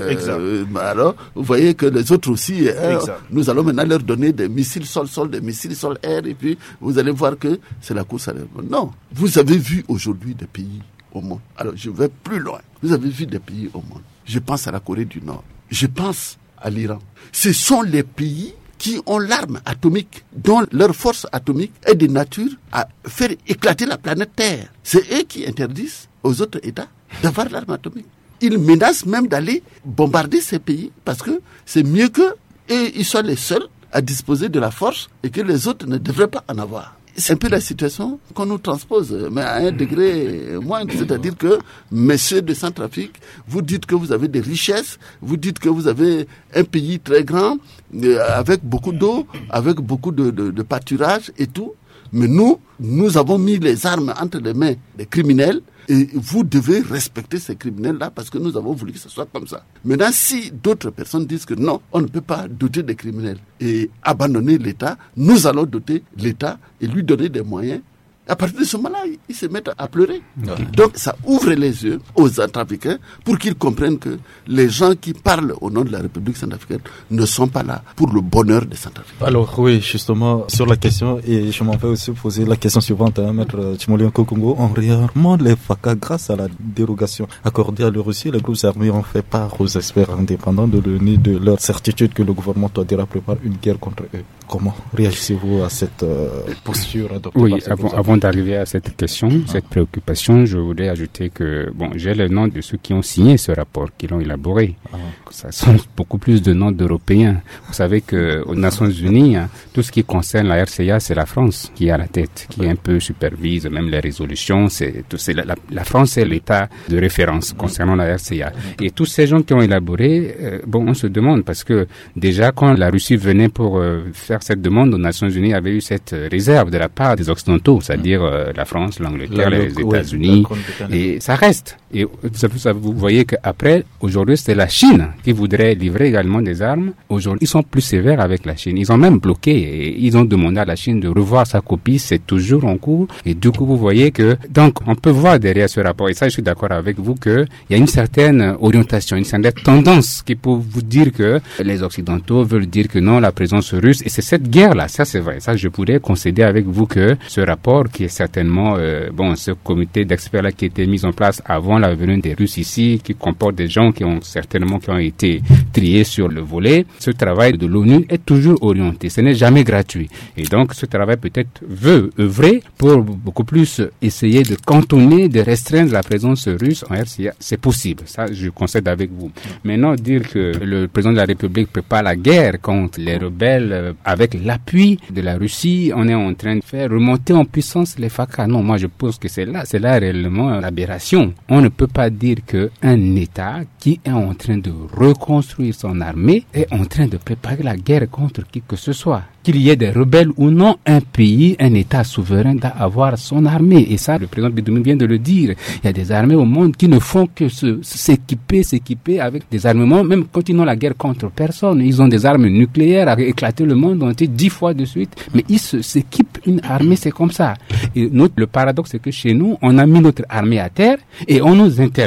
alors, vous voyez que les autres aussi, nous allons maintenant leur donner des missiles sol-sol, des missiles sol-air, et puis vous allez voir que c'est la course à l'heure. Non. Vous avez vu aujourd'hui des pays au monde. Alors, je vais plus loin. Vous avez vu des pays au monde. Je pense à la Corée du Nord. Je pense à l'Iran. Ce sont les pays qui ont l'arme atomique, dont leur force atomique est de nature à faire éclater la planète Terre. C'est eux qui interdisent aux autres États d'avoir l'arme atomique. Ils menacent même d'aller bombarder ces pays parce que c'est mieux qu'eux et ils soient les seuls à disposer de la force et que les autres ne devraient pas en avoir. C'est un peu la situation qu'on nous transpose, mais à un degré moindre. C'est-à-dire que, messieurs de Centrafrique, vous dites que vous avez des richesses, vous dites que vous avez un pays très grand, avec beaucoup d'eau, avec beaucoup de pâturage et tout. Mais nous avons mis les armes entre les mains des criminels et vous devez respecter ces criminels-là parce que nous avons voulu que ce soit comme ça. Maintenant, si d'autres personnes disent que non, on ne peut pas doter des criminels et abandonner l'État, nous allons doter l'État et lui donner des moyens. À partir de ce moment-là, ils se mettent à pleurer. Donc, ça ouvre les yeux aux Centrafricains pour qu'ils comprennent que les gens qui parlent au nom de la République centrafricaine ne sont pas là pour le bonheur des Centrafricains. Alors oui, justement, sur la question, et je m'en vais aussi poser la question suivante, Maître Timoleon Kokongo, en réarmant les FACA grâce à la dérogation accordée à la Russie, les groupes armés ont fait part aux experts indépendants de l'ONU de leur certitude que le gouvernement Touadéra prépare une guerre contre eux. Comment réagissez-vous à cette posture adoptée? Oui, avant d'arriver à cette question, cette préoccupation, je voudrais ajouter que, j'ai le nom de ceux qui ont signé ce rapport, qui l'ont élaboré. Ça sont beaucoup plus de noms d'Européens. Vous savez qu'aux Nations Unies, tout ce qui concerne la RCA, c'est la France qui est à la tête, qui un peu supervise même les résolutions. La France est l'État de référence concernant la RCA. Et tous ces gens qui ont élaboré, on se demande, parce que déjà quand la Russie venait pour faire cette demande aux Nations Unies, avait eu cette réserve de la part des Occidentaux, c'est-à-dire la France, l'Angleterre, les États-Unis, et ça reste. Et vous voyez qu'après, aujourd'hui, c'est la Chine qui voudrait livrer également des armes. Aujourd'hui, ils sont plus sévères avec la Chine. Ils ont même bloqué et ils ont demandé à la Chine de revoir sa copie. C'est toujours en cours. Et du coup, vous voyez que, donc, on peut voir derrière ce rapport, et ça, je suis d'accord avec vous, qu'il y a une certaine orientation, une certaine tendance qui peut vous dire que les Occidentaux veulent dire que non, la présence russe, et c'est cette guerre-là, ça c'est vrai. Ça, je pourrais concéder avec vous que ce rapport, qui est certainement, ce comité d'experts-là qui a été mis en place avant la venue des Russes ici, qui comporte des gens qui ont été triés sur le volet. Ce travail de l'ONU est toujours orienté. Ce n'est jamais gratuit. Et donc, ce travail peut-être veut œuvrer pour beaucoup plus essayer de cantonner, de restreindre la présence russe en RCA. C'est possible. Ça, je concède avec vous. Maintenant, dire que le président de la République prépare la guerre contre les rebelles avec l'appui de la Russie, on est en train de faire remonter en puissance les FACA. Non, moi je pense que c'est là réellement l'aberration. On ne peut pas dire qu'un État qui est en train de reconstruire son armée est en train de préparer la guerre contre qui que ce soit. Qu'il y ait des rebelles ou non, un pays, un État souverain doit avoir son armée. Et ça, le président Bidoumi vient de le dire. Il y a des armées au monde qui ne font que s'équiper avec des armements, même quand ils n'ont la guerre contre personne. Ils ont des armes nucléaires à éclater le monde entier 10 fois de suite. Mais ils s'équipent une armée, c'est comme ça. Et le paradoxe, c'est que chez nous, on a mis notre armée à terre et on nous interdit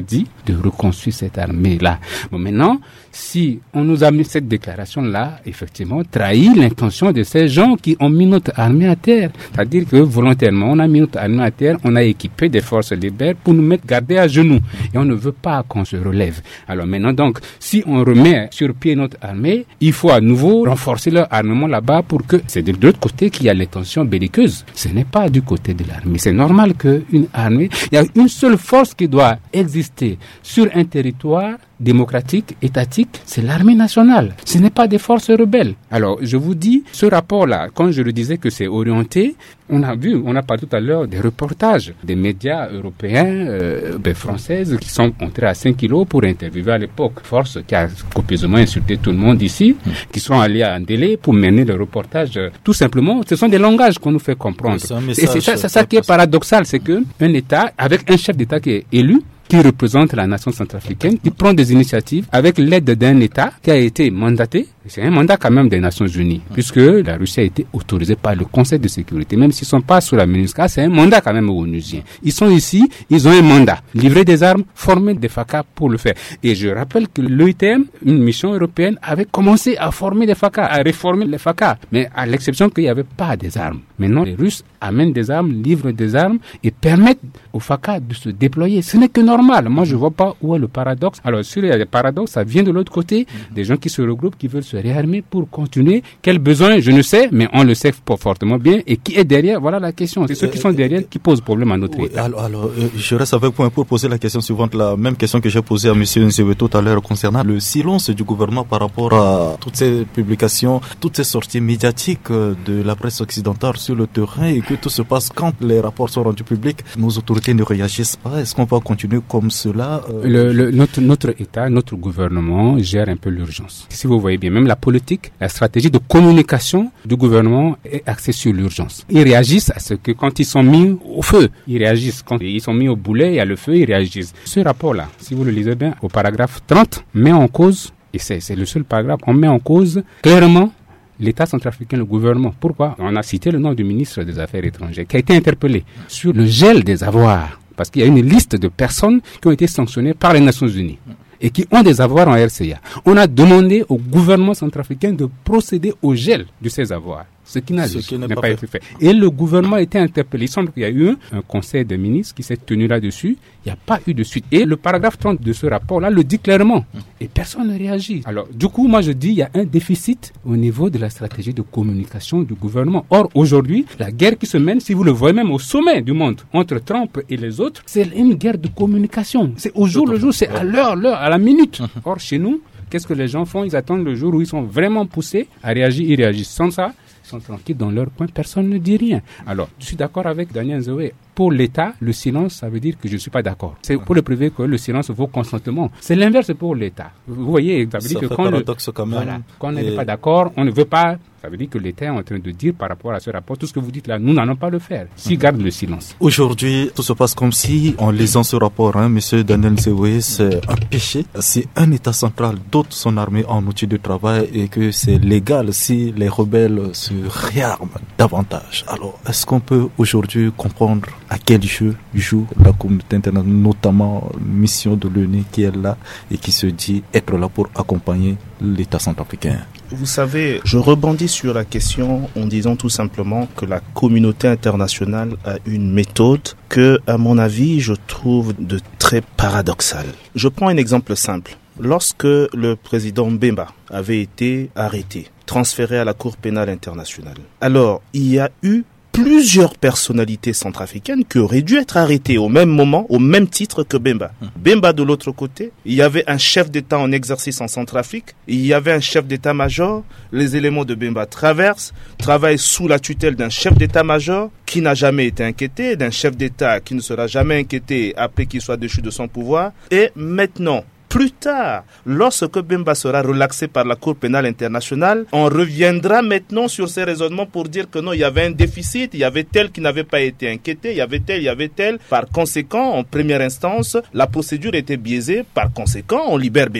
de reconstruire cette armée-là. Bon, maintenant, si on nous a mis cette déclaration-là, effectivement, trahit l'intention de ces gens qui ont mis notre armée à terre. C'est-à-dire que volontairement, on a mis notre armée à terre, on a équipé des forces libères pour nous mettre gardés à genoux. Et on ne veut pas qu'on se relève. Alors maintenant, donc, si on remet sur pied notre armée, il faut à nouveau renforcer leur armement là-bas pour que c'est de l'autre côté qu'il y a l'intention belliqueuse. Ce n'est pas du côté de l'armée. C'est normal qu'une armée, il y a une seule force qui doit exister sur un territoire démocratique, étatique, c'est l'armée nationale. Ce n'est pas des forces rebelles. Alors, je vous dis, ce rapport-là, quand je le disais que c'est orienté, on a parlé tout à l'heure des reportages des médias européens, françaises, qui sont entrés à 5 kilos pour interviewer à l'époque. Force qui a copieusement insulté tout le monde ici, qui sont allés à Ndélé pour mener le reportage. Tout simplement, ce sont des langages qu'on nous fait comprendre. Et c'est ça qui est paradoxal, c'est qu'un État, avec un chef d'État qui est élu, qui représente la nation centrafricaine, qui prend des initiatives avec l'aide d'un État qui a été mandaté. C'est un mandat quand même des Nations Unies, puisque la Russie a été autorisée par le Conseil de sécurité, même s'ils ne sont pas sous la MINUSCA, c'est un mandat quand même onusien. Ils sont ici, ils ont un mandat, livrer des armes, former des FACA pour le faire. Et je rappelle que l'OITM, une mission européenne, avait commencé à former des FACA, à réformer les FACA, mais à l'exception qu'il n'y avait pas des armes. Maintenant, les Russes amènent des armes, livrent des armes et permettent aux FACA de se déployer. Ce n'est que normal. Moi, je ne vois pas où est le paradoxe. Alors, s'il y a des paradoxes, ça vient de l'autre côté, des gens qui se regroupent, qui veulent se réarmer pour continuer. Quel besoin, je ne sais, mais on le sait fortement bien. Et qui est derrière? Voilà la question. C'est ceux qui sont derrière qui posent problème à notre État. Alors, je reste avec vous pour poser la question suivante, la même question que j'ai posée à M. Nzewe tout à l'heure concernant le silence du gouvernement par rapport à toutes ces publications, toutes ces sorties médiatiques de la presse occidentale sur le terrain et que tout se passe quand les rapports sont rendus publics. Nos autorités ne réagissent pas. Est-ce qu'on va continuer comme cela? Notre État, notre gouvernement gère un peu l'urgence. Si vous voyez bien, même la politique, la stratégie de communication du gouvernement est axée sur l'urgence. Ils réagissent à ce que quand ils sont mis au feu, ils réagissent. Quand ils sont mis au boulet et à le feu, ils réagissent. Ce rapport-là, si vous le lisez bien, au paragraphe 30, met en cause, et c'est le seul paragraphe, on met en cause clairement l'État centrafricain, le gouvernement. Pourquoi? On a cité le nom du ministre des Affaires étrangères qui a été interpellé sur le gel des avoirs. Parce qu'il y a une liste de personnes qui ont été sanctionnées par les Nations Unies et qui ont des avoirs en RCA. On a demandé au gouvernement centrafricain de procéder au gel de ces avoirs. Ce qui n'a pas été fait. Et le gouvernement a été interpellé. Il semble qu'il y a eu un conseil des ministres qui s'est tenu là-dessus. Il n'y a pas eu de suite. Et le paragraphe 30 de ce rapport-là le dit clairement. Et personne ne réagit. Alors, du coup, moi je dis il y a un déficit au niveau de la stratégie de communication du gouvernement. Or, aujourd'hui, la guerre qui se mène, si vous le voyez même au sommet du monde, entre Trump et les autres, c'est une guerre de communication. C'est au jour le jour, c'est à l'heure, à la minute. Or, chez nous, qu'est-ce que les gens font? Ils attendent le jour où ils sont vraiment poussés à réagir, ils réagissent. Sans ça, ils sont tranquilles dans leur coin, personne ne dit rien. Alors, je suis d'accord avec Daniel Nzewe. Pour l'État, le silence, ça veut dire que je ne suis pas d'accord. C'est pour le privé que le silence vaut consentement. C'est l'inverse pour l'État. Vous voyez, ça veut dire que quand on n'est pas d'accord, on ne veut pas. Ça veut dire que l'État est en train de dire par rapport à ce rapport, tout ce que vous dites là, nous n'allons pas le faire. S'ils gardent le silence. Aujourd'hui, tout se passe comme si, en lisant ce rapport, Monsieur Daniel Nzewe, c'est un péché. Si un État central dote son armée en outils de travail et que c'est légal si les rebelles se réarment davantage. Alors, est-ce qu'on peut aujourd'hui comprendre à quel jeu joue la communauté internationale, notamment mission de l'ONU qui est là et qui se dit être là pour accompagner l'État centrafricain? Vous savez, je rebondis sur la question en disant tout simplement que la communauté internationale a une méthode que, à mon avis, je trouve de très paradoxale. Je prends un exemple simple. Lorsque le président Bemba avait été arrêté, transféré à la Cour pénale internationale, alors il y a eu plusieurs personnalités centrafricaines qui auraient dû être arrêtées au même moment, au même titre que Bemba. Bemba de l'autre côté, il y avait un chef d'État en exercice en Centrafrique, il y avait un chef d'État-major, les éléments de Bemba travaillent sous la tutelle d'un chef d'État-major qui n'a jamais été inquiété, d'un chef d'État qui ne sera jamais inquiété après qu'il soit déchu de son pouvoir. Et maintenant, plus tard, lorsque Bemba sera relaxé par la Cour pénale internationale, on reviendra maintenant sur ces raisonnements pour dire que non, il y avait un déficit, il y avait tel qui n'avait pas été inquiété, il y avait tel. Par conséquent, en première instance, la procédure était biaisée, par conséquent, on libère Bemba.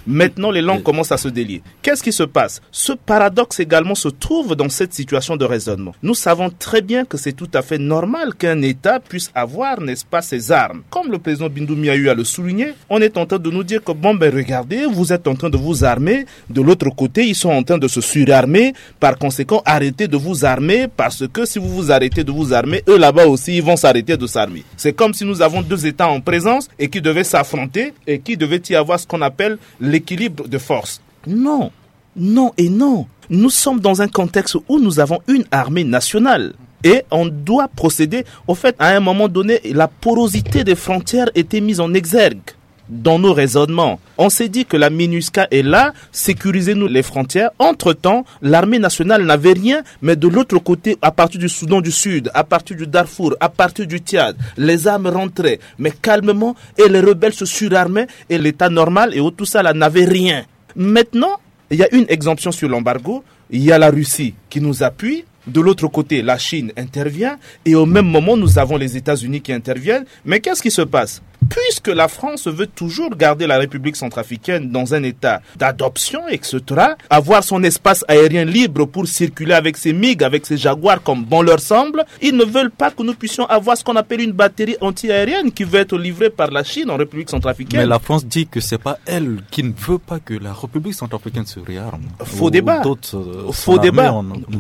Maintenant, les langues commencent à se délier. Qu'est-ce qui se passe? Ce paradoxe également se trouve dans cette situation de raisonnement. Nous savons très bien que c'est tout à fait normal qu'un État puisse avoir, n'est-ce pas, ses armes. Comme le président Bindoumi a eu à le souligner, on est en train de nous dire que regardez, vous êtes en train de vous armer. De l'autre côté, ils sont en train de se surarmer. Par conséquent, arrêtez de vous armer parce que si vous vous arrêtez de vous armer, eux là-bas aussi, ils vont s'arrêter de s'armer. C'est comme si nous avons deux États en présence et qui devaient s'affronter et qui devait y avoir ce qu'on appelle l'équilibre de force. Non, non et non. Nous sommes dans un contexte où nous avons une armée nationale. Et on doit procéder, au fait, à un moment donné, la porosité des frontières était mise en exergue. Dans nos raisonnements, on s'est dit que la MINUSCA est là, sécurisez-nous les frontières. Entre-temps, l'armée nationale n'avait rien, mais de l'autre côté, à partir du Soudan du Sud, à partir du Darfour, à partir du Tchad, les armes rentraient, mais calmement, et les rebelles se surarmaient, et l'État normal, et tout ça là, n'avait rien. Maintenant, il y a une exemption sur l'embargo, il y a la Russie qui nous appuie. De l'autre côté, la Chine intervient et au même moment, nous avons les États-Unis qui interviennent. Mais qu'est-ce qui se passe? Puisque la France veut toujours garder la République centrafricaine dans un état d'adoption, etc., avoir son espace aérien libre pour circuler avec ses MiG, avec ses Jaguars comme bon leur semble, ils ne veulent pas que nous puissions avoir ce qu'on appelle une batterie anti-aérienne qui va être livrée par la Chine en République centrafricaine. Mais la France dit que c'est pas elle qui ne veut pas que la République centrafricaine se réarme. Faux débat. Faux débat.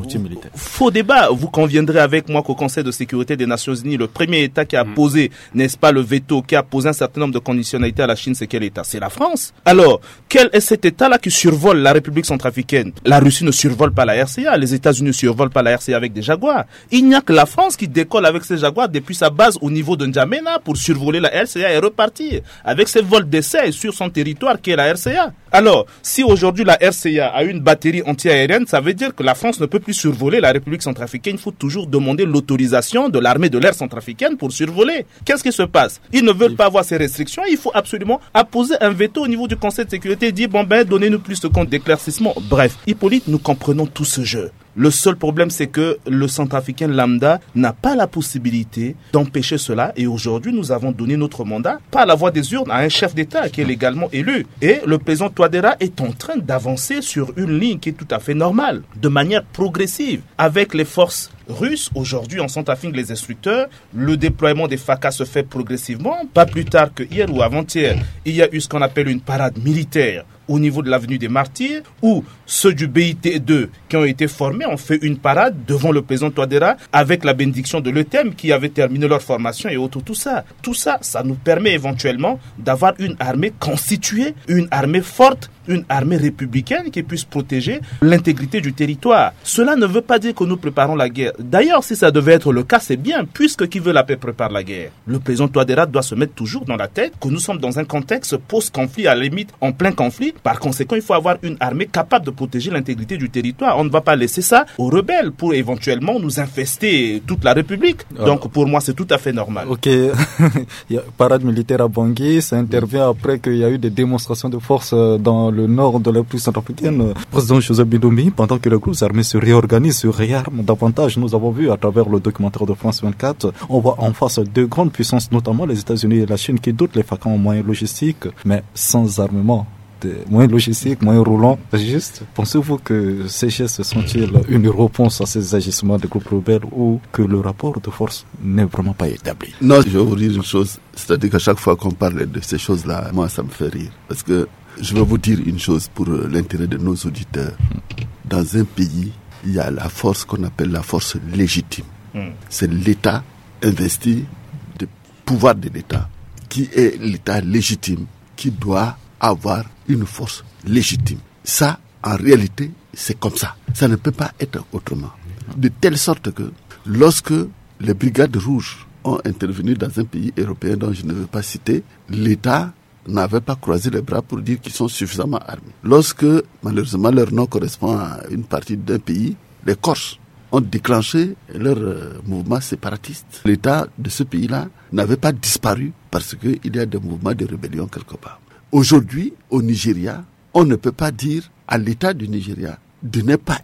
Faux débat. Vous conviendrez avec moi qu'au Conseil de sécurité des Nations Unies, le premier État qui a posé, n'est-ce pas, le veto, qui a posé un certain nombre de conditionnalités à la Chine, c'est quel État? C'est la France. Alors, quel est cet État-là qui survole la République centrafricaine? La Russie ne survole pas la RCA, les États-Unis ne survolent pas la RCA avec des Jaguars. Il n'y a que la France qui décolle avec ses Jaguars depuis sa base au niveau de N'Djamena pour survoler la RCA et repartir avec ses vols d'essai sur son territoire qui est la RCA. Alors, si aujourd'hui la RCA a une batterie anti-aérienne, ça veut dire que la France ne peut plus survoler la République centrafricaine. Il faut toujours demander l'autorisation de l'armée de l'air centrafricaine pour survoler. Qu'est-ce qui se passe? Ils ne veulent pas avoir ces restrictions. Il faut absolument apposer un veto au niveau du Conseil de sécurité et dire, donnez-nous plus de compte d'éclaircissement. Bref, Hippolyte, nous comprenons tout ce jeu. Le seul problème, c'est que le centrafricain lambda n'a pas la possibilité d'empêcher cela. Et aujourd'hui, nous avons donné notre mandat par la voie des urnes à un chef d'État qui est légalement élu. Et le président Touadéra est en train d'avancer sur une ligne qui est tout à fait normale, de manière progressive, avec les forces russes. Aujourd'hui, en Centrafrique, les instructeurs, le déploiement des FACA se fait progressivement. Pas plus tard que hier ou avant-hier, il y a eu ce qu'on appelle une parade militaire au niveau de l'avenue des Martyrs, où ceux du BIT2 qui ont été formés ont fait une parade devant le président Touadéra avec la bénédiction de l'ETEM qui avait terminé leur formation et autres, tout ça. Tout ça, ça nous permet éventuellement d'avoir une armée constituée, une armée forte, une armée républicaine qui puisse protéger l'intégrité du territoire. Cela ne veut pas dire que nous préparons la guerre. D'ailleurs, si ça devait être le cas, c'est bien, puisque qui veut la paix prépare la guerre. Le président Touadéra doit se mettre toujours dans la tête que nous sommes dans un contexte post-conflit, à la limite en plein conflit. Par conséquent, il faut avoir une armée capable de protéger l'intégrité du territoire. On ne va pas laisser ça aux rebelles pour éventuellement nous infester toute la République. Donc pour moi, c'est tout à fait normal. Ok, il y a parade militaire à Bangui, ça intervient après qu'il y a eu des démonstrations de force dans le nord de la République centrafricaine. Président Joseph Bindoumi, pendant que les groupes armés se réorganisent, se réarment davantage, nous avons vu à travers le documentaire de France 24, on voit en face deux grandes puissances, notamment les États-Unis et la Chine, qui dotent les FACA en moyens logistiques, mais sans armement. Des moyens logistiques, moyens roulants. Juste, pensez-vous que ces gestes sont-ils une réponse à ces agissements des groupes rebelles ou que le rapport de force n'est vraiment pas établi? Non, je vais vous dire une chose, c'est-à-dire qu'à chaque fois qu'on parle de ces choses-là, moi ça me fait rire. Parce que je vais vous dire une chose pour l'intérêt de nos auditeurs. Dans un pays, il y a la force qu'on appelle la force légitime. C'est l'État investi de pouvoir de l'État, qui est l'État légitime, qui doit avoir une force légitime. Ça, en réalité, c'est comme ça. Ça ne peut pas être autrement. De telle sorte que, lorsque les brigades rouges ont intervenu dans un pays européen dont je ne veux pas citer, l'État n'avait pas croisé les bras pour dire qu'ils sont suffisamment armés. Lorsque, malheureusement, leur nom correspond à une partie d'un pays, les Corses ont déclenché leur mouvement séparatiste. L'État de ce pays-là n'avait pas disparu parce qu'il y a des mouvements de rébellion quelque part. Aujourd'hui, au Nigeria, on ne peut pas dire à l'État du Nigeria de ne pas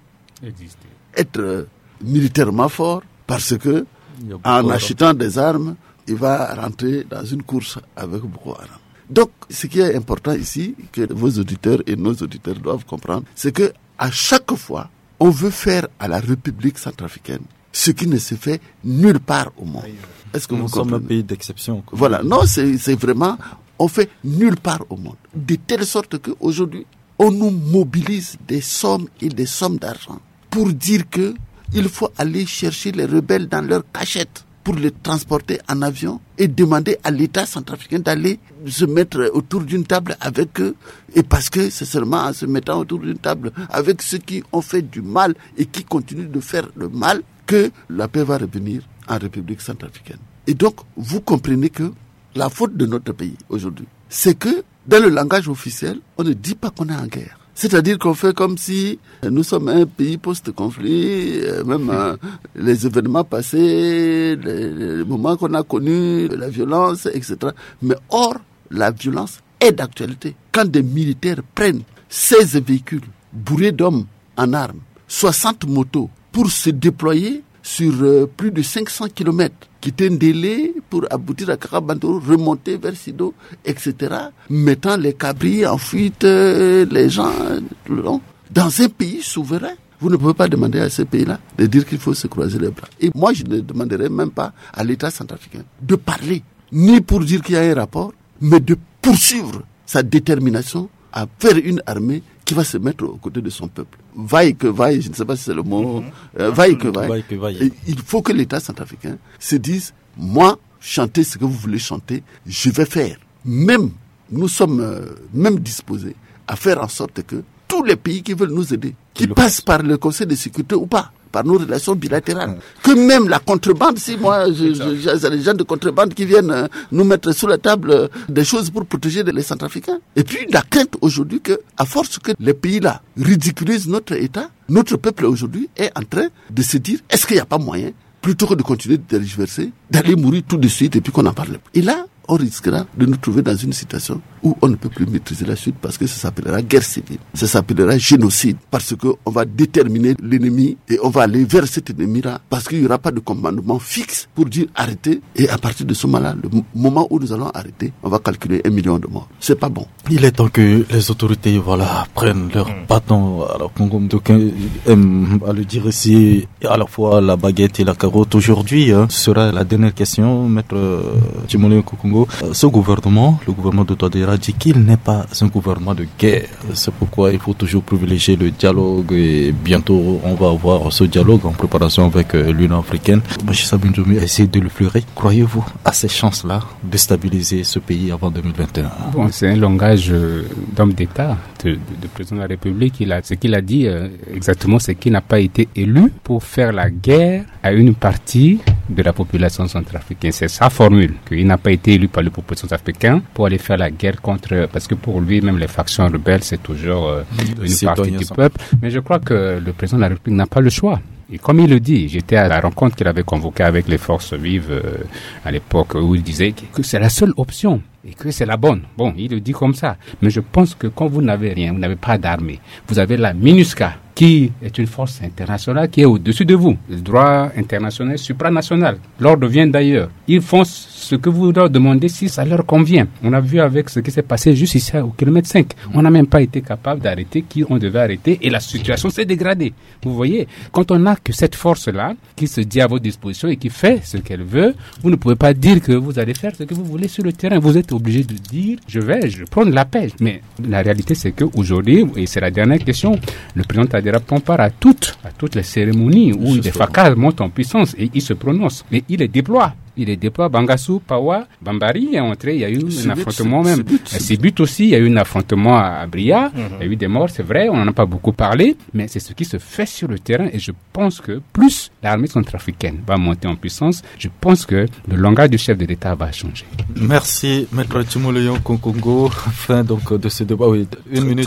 être militairement fort parce que, en achetant des armes, il va rentrer dans une course avec Boko Haram. Donc, ce qui est important ici, que vos auditeurs et nos auditeurs doivent comprendre, c'est que à chaque fois, on veut faire à la République centrafricaine ce qui ne se fait nulle part au monde. Est-ce que nous sommes un pays d'exception. Voilà, non, c'est vraiment, on fait nulle part au monde. De telle sorte qu'aujourd'hui, on nous mobilise des sommes et des sommes d'argent pour dire que il faut aller chercher les rebelles dans leur cachette pour les transporter en avion et demander à l'État centrafricain d'aller se mettre autour d'une table avec eux. Et parce que c'est seulement en se mettant autour d'une table avec ceux qui ont fait du mal et qui continuent de faire le mal que la paix va revenir en République centrafricaine. Et donc, vous comprenez que la faute de notre pays aujourd'hui, c'est que dans le langage officiel, on ne dit pas qu'on est en guerre. C'est-à-dire qu'on fait comme si nous sommes un pays post-conflit, même les événements passés, les moments qu'on a connus, la violence, etc. Mais or, la violence est d'actualité. Quand des militaires prennent 16 véhicules bourrés d'hommes en armes, 60 motos, pour se déployer sur plus de 500 km, quitter un délai pour aboutir à Karabantoro, remonter vers Sido, etc., mettant les cabris en fuite, les gens, tout le long. Dans un pays souverain, vous ne pouvez pas demander à ces pays-là de dire qu'il faut se croiser les bras. Et moi, je ne demanderai même pas à l'État centrafricain de parler, ni pour dire qu'il y a un rapport, mais de poursuivre sa détermination à faire une armée qui va se mettre aux côtés de son peuple. Vaille que vaille, je ne sais pas si c'est le mot, vaille que vaille. Et il faut que l'État centrafricain se dise, moi, chantez ce que vous voulez chanter, je vais faire. Même, nous sommes même disposés à faire en sorte que tous les pays qui veulent nous aider, qui passent par le Conseil de sécurité ou pas, par nos relations bilatérales, que même la contrebande, si moi, j'ai des gens de contrebande qui viennent nous mettre sur la table des choses pour protéger les Centrafricains. Et puis la crainte aujourd'hui que, à force que les pays-là ridiculisent notre État, notre peuple aujourd'hui est en train de se dire, est-ce qu'il n'y a pas moyen, plutôt que de continuer de tergiverser, d'aller mourir tout de suite et puis qu'on n'en parle plus. Et là, on risquera de nous trouver dans une situation où on ne peut plus maîtriser la suite parce que ça s'appellera guerre civile, ça s'appellera génocide, parce qu'on va déterminer l'ennemi et on va aller vers cet ennemi-là parce qu'il n'y aura pas de commandement fixe pour dire arrêtez, et à partir de ce moment-là, le moment où nous allons arrêter, on va calculer 1 million de morts. C'est pas bon. Il est temps que les autorités prennent leur bâton. Alors comme d'aucuns aiment à le dire ici, à la fois la baguette et la carotte. Aujourd'hui, ce sera la dernière question, maître Tchimolien Kokongo. Ce gouvernement, le gouvernement de Touadéra, dit qu'il n'est pas un gouvernement de guerre. C'est pourquoi il faut toujours privilégier le dialogue et bientôt on va avoir ce dialogue en préparation avec l'Union africaine. M. Sabin Djoumi a essayé de le fleurer. Croyez-vous à ces chances-là de stabiliser ce pays avant 2021? Bon, c'est un langage d'homme d'État, de président de la République. Ce qu'il a dit exactement, c'est qu'il n'a pas été élu pour faire la guerre à une partie de la population centrafricaine. C'est sa formule, qu'il n'a pas été élu par les populations africaines pour aller faire la guerre contre, parce que pour lui, même les factions rebelles, c'est toujours une partie du peuple. Mais je crois que le président de la République n'a pas le choix. Et comme il le dit, j'étais à la rencontre qu'il avait convoquée avec les forces vives à l'époque où il disait que c'est la seule option et que c'est la bonne. Bon, il le dit comme ça. Mais je pense que quand vous n'avez rien, vous n'avez pas d'armée, vous avez la MINUSCA, qui est une force internationale qui est au-dessus de vous. Le droit international supranational. L'ordre vient d'ailleurs. Ils font ce que vous leur demandez si ça leur convient. On a vu avec ce qui s'est passé juste ici au kilomètre 5. On n'a même pas été capable d'arrêter qui on devait arrêter et la situation s'est dégradée. Vous voyez, quand on n'a que cette force-là qui se dit à votre disposition et qui fait ce qu'elle veut, vous ne pouvez pas dire que vous allez faire ce que vous voulez sur le terrain. Vous êtes obligé de dire je prends la paix. Mais la réalité c'est qu'aujourd'hui, et c'est la dernière question, le président Touadéra prend part à toutes les cérémonies où les FACAS montent en puissance et il se prononce. Et il les déploie. Il les déploie. Bangassou, Pawa, Bambari est entré. Il y a eu un affrontement même. Sibut aussi, il y a eu un affrontement à Bria. Il y a eu des morts, c'est vrai. On n'en a pas beaucoup parlé. Mais c'est ce qui se fait sur le terrain. Et je pense que plus l'armée centrafricaine va monter en puissance, je pense que le langage du chef de l'État va changer. Merci, Maître Tchimolien Kokongo. Fin donc de ce débat. Oui, une minute.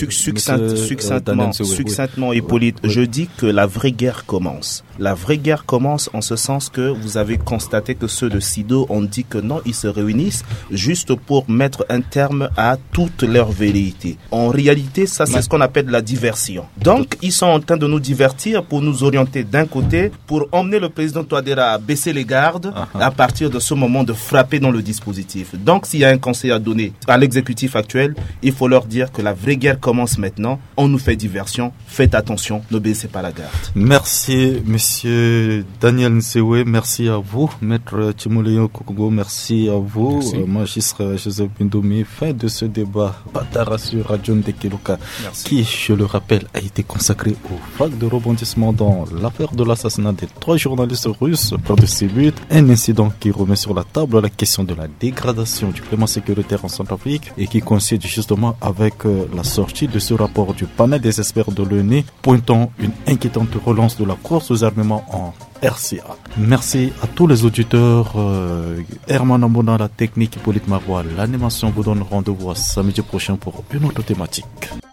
Succinctement, Hippolyte, je dis que la vraie guerre commence. La vraie guerre commence en ce sens que vous avez constaté constaté que ceux de SIDO ont dit que non, ils se réunissent juste pour mettre un terme à toutes leurs velléités. En réalité, ça c'est ce qu'on appelle la diversion. Donc, ils sont en train de nous divertir pour nous orienter d'un côté, pour emmener le président Touadéra à baisser les gardes, à partir de ce moment de frapper dans le dispositif. Donc, s'il y a un conseil à donner à l'exécutif actuel, il faut leur dire que la vraie guerre commence maintenant. On nous fait diversion, faites attention, ne baissez pas la garde. Merci, monsieur Daniel Nsewe, merci à vous. Maître Timoléo Kokogo, merci à vous. Magistrat Joseph Bindoumi, fin de ce débat Patara sur Radio Ndekeluka, qui, je le rappelle, a été consacré aux vagues de rebondissement dans l'affaire de l'assassinat des 3 journalistes russes près de Sibut. Un incident qui remet sur la table la question de la dégradation du climat sécuritaire en Centrafrique et qui coïncide justement avec la sortie de ce rapport du panel des experts de l'ONU pointant une inquiétante relance de la course aux armements en RCA. Merci à tous les auditeurs. Herman Ambona, la technique, Hippolyte Marois, l'animation vous donne rendez-vous à samedi prochain pour une autre thématique.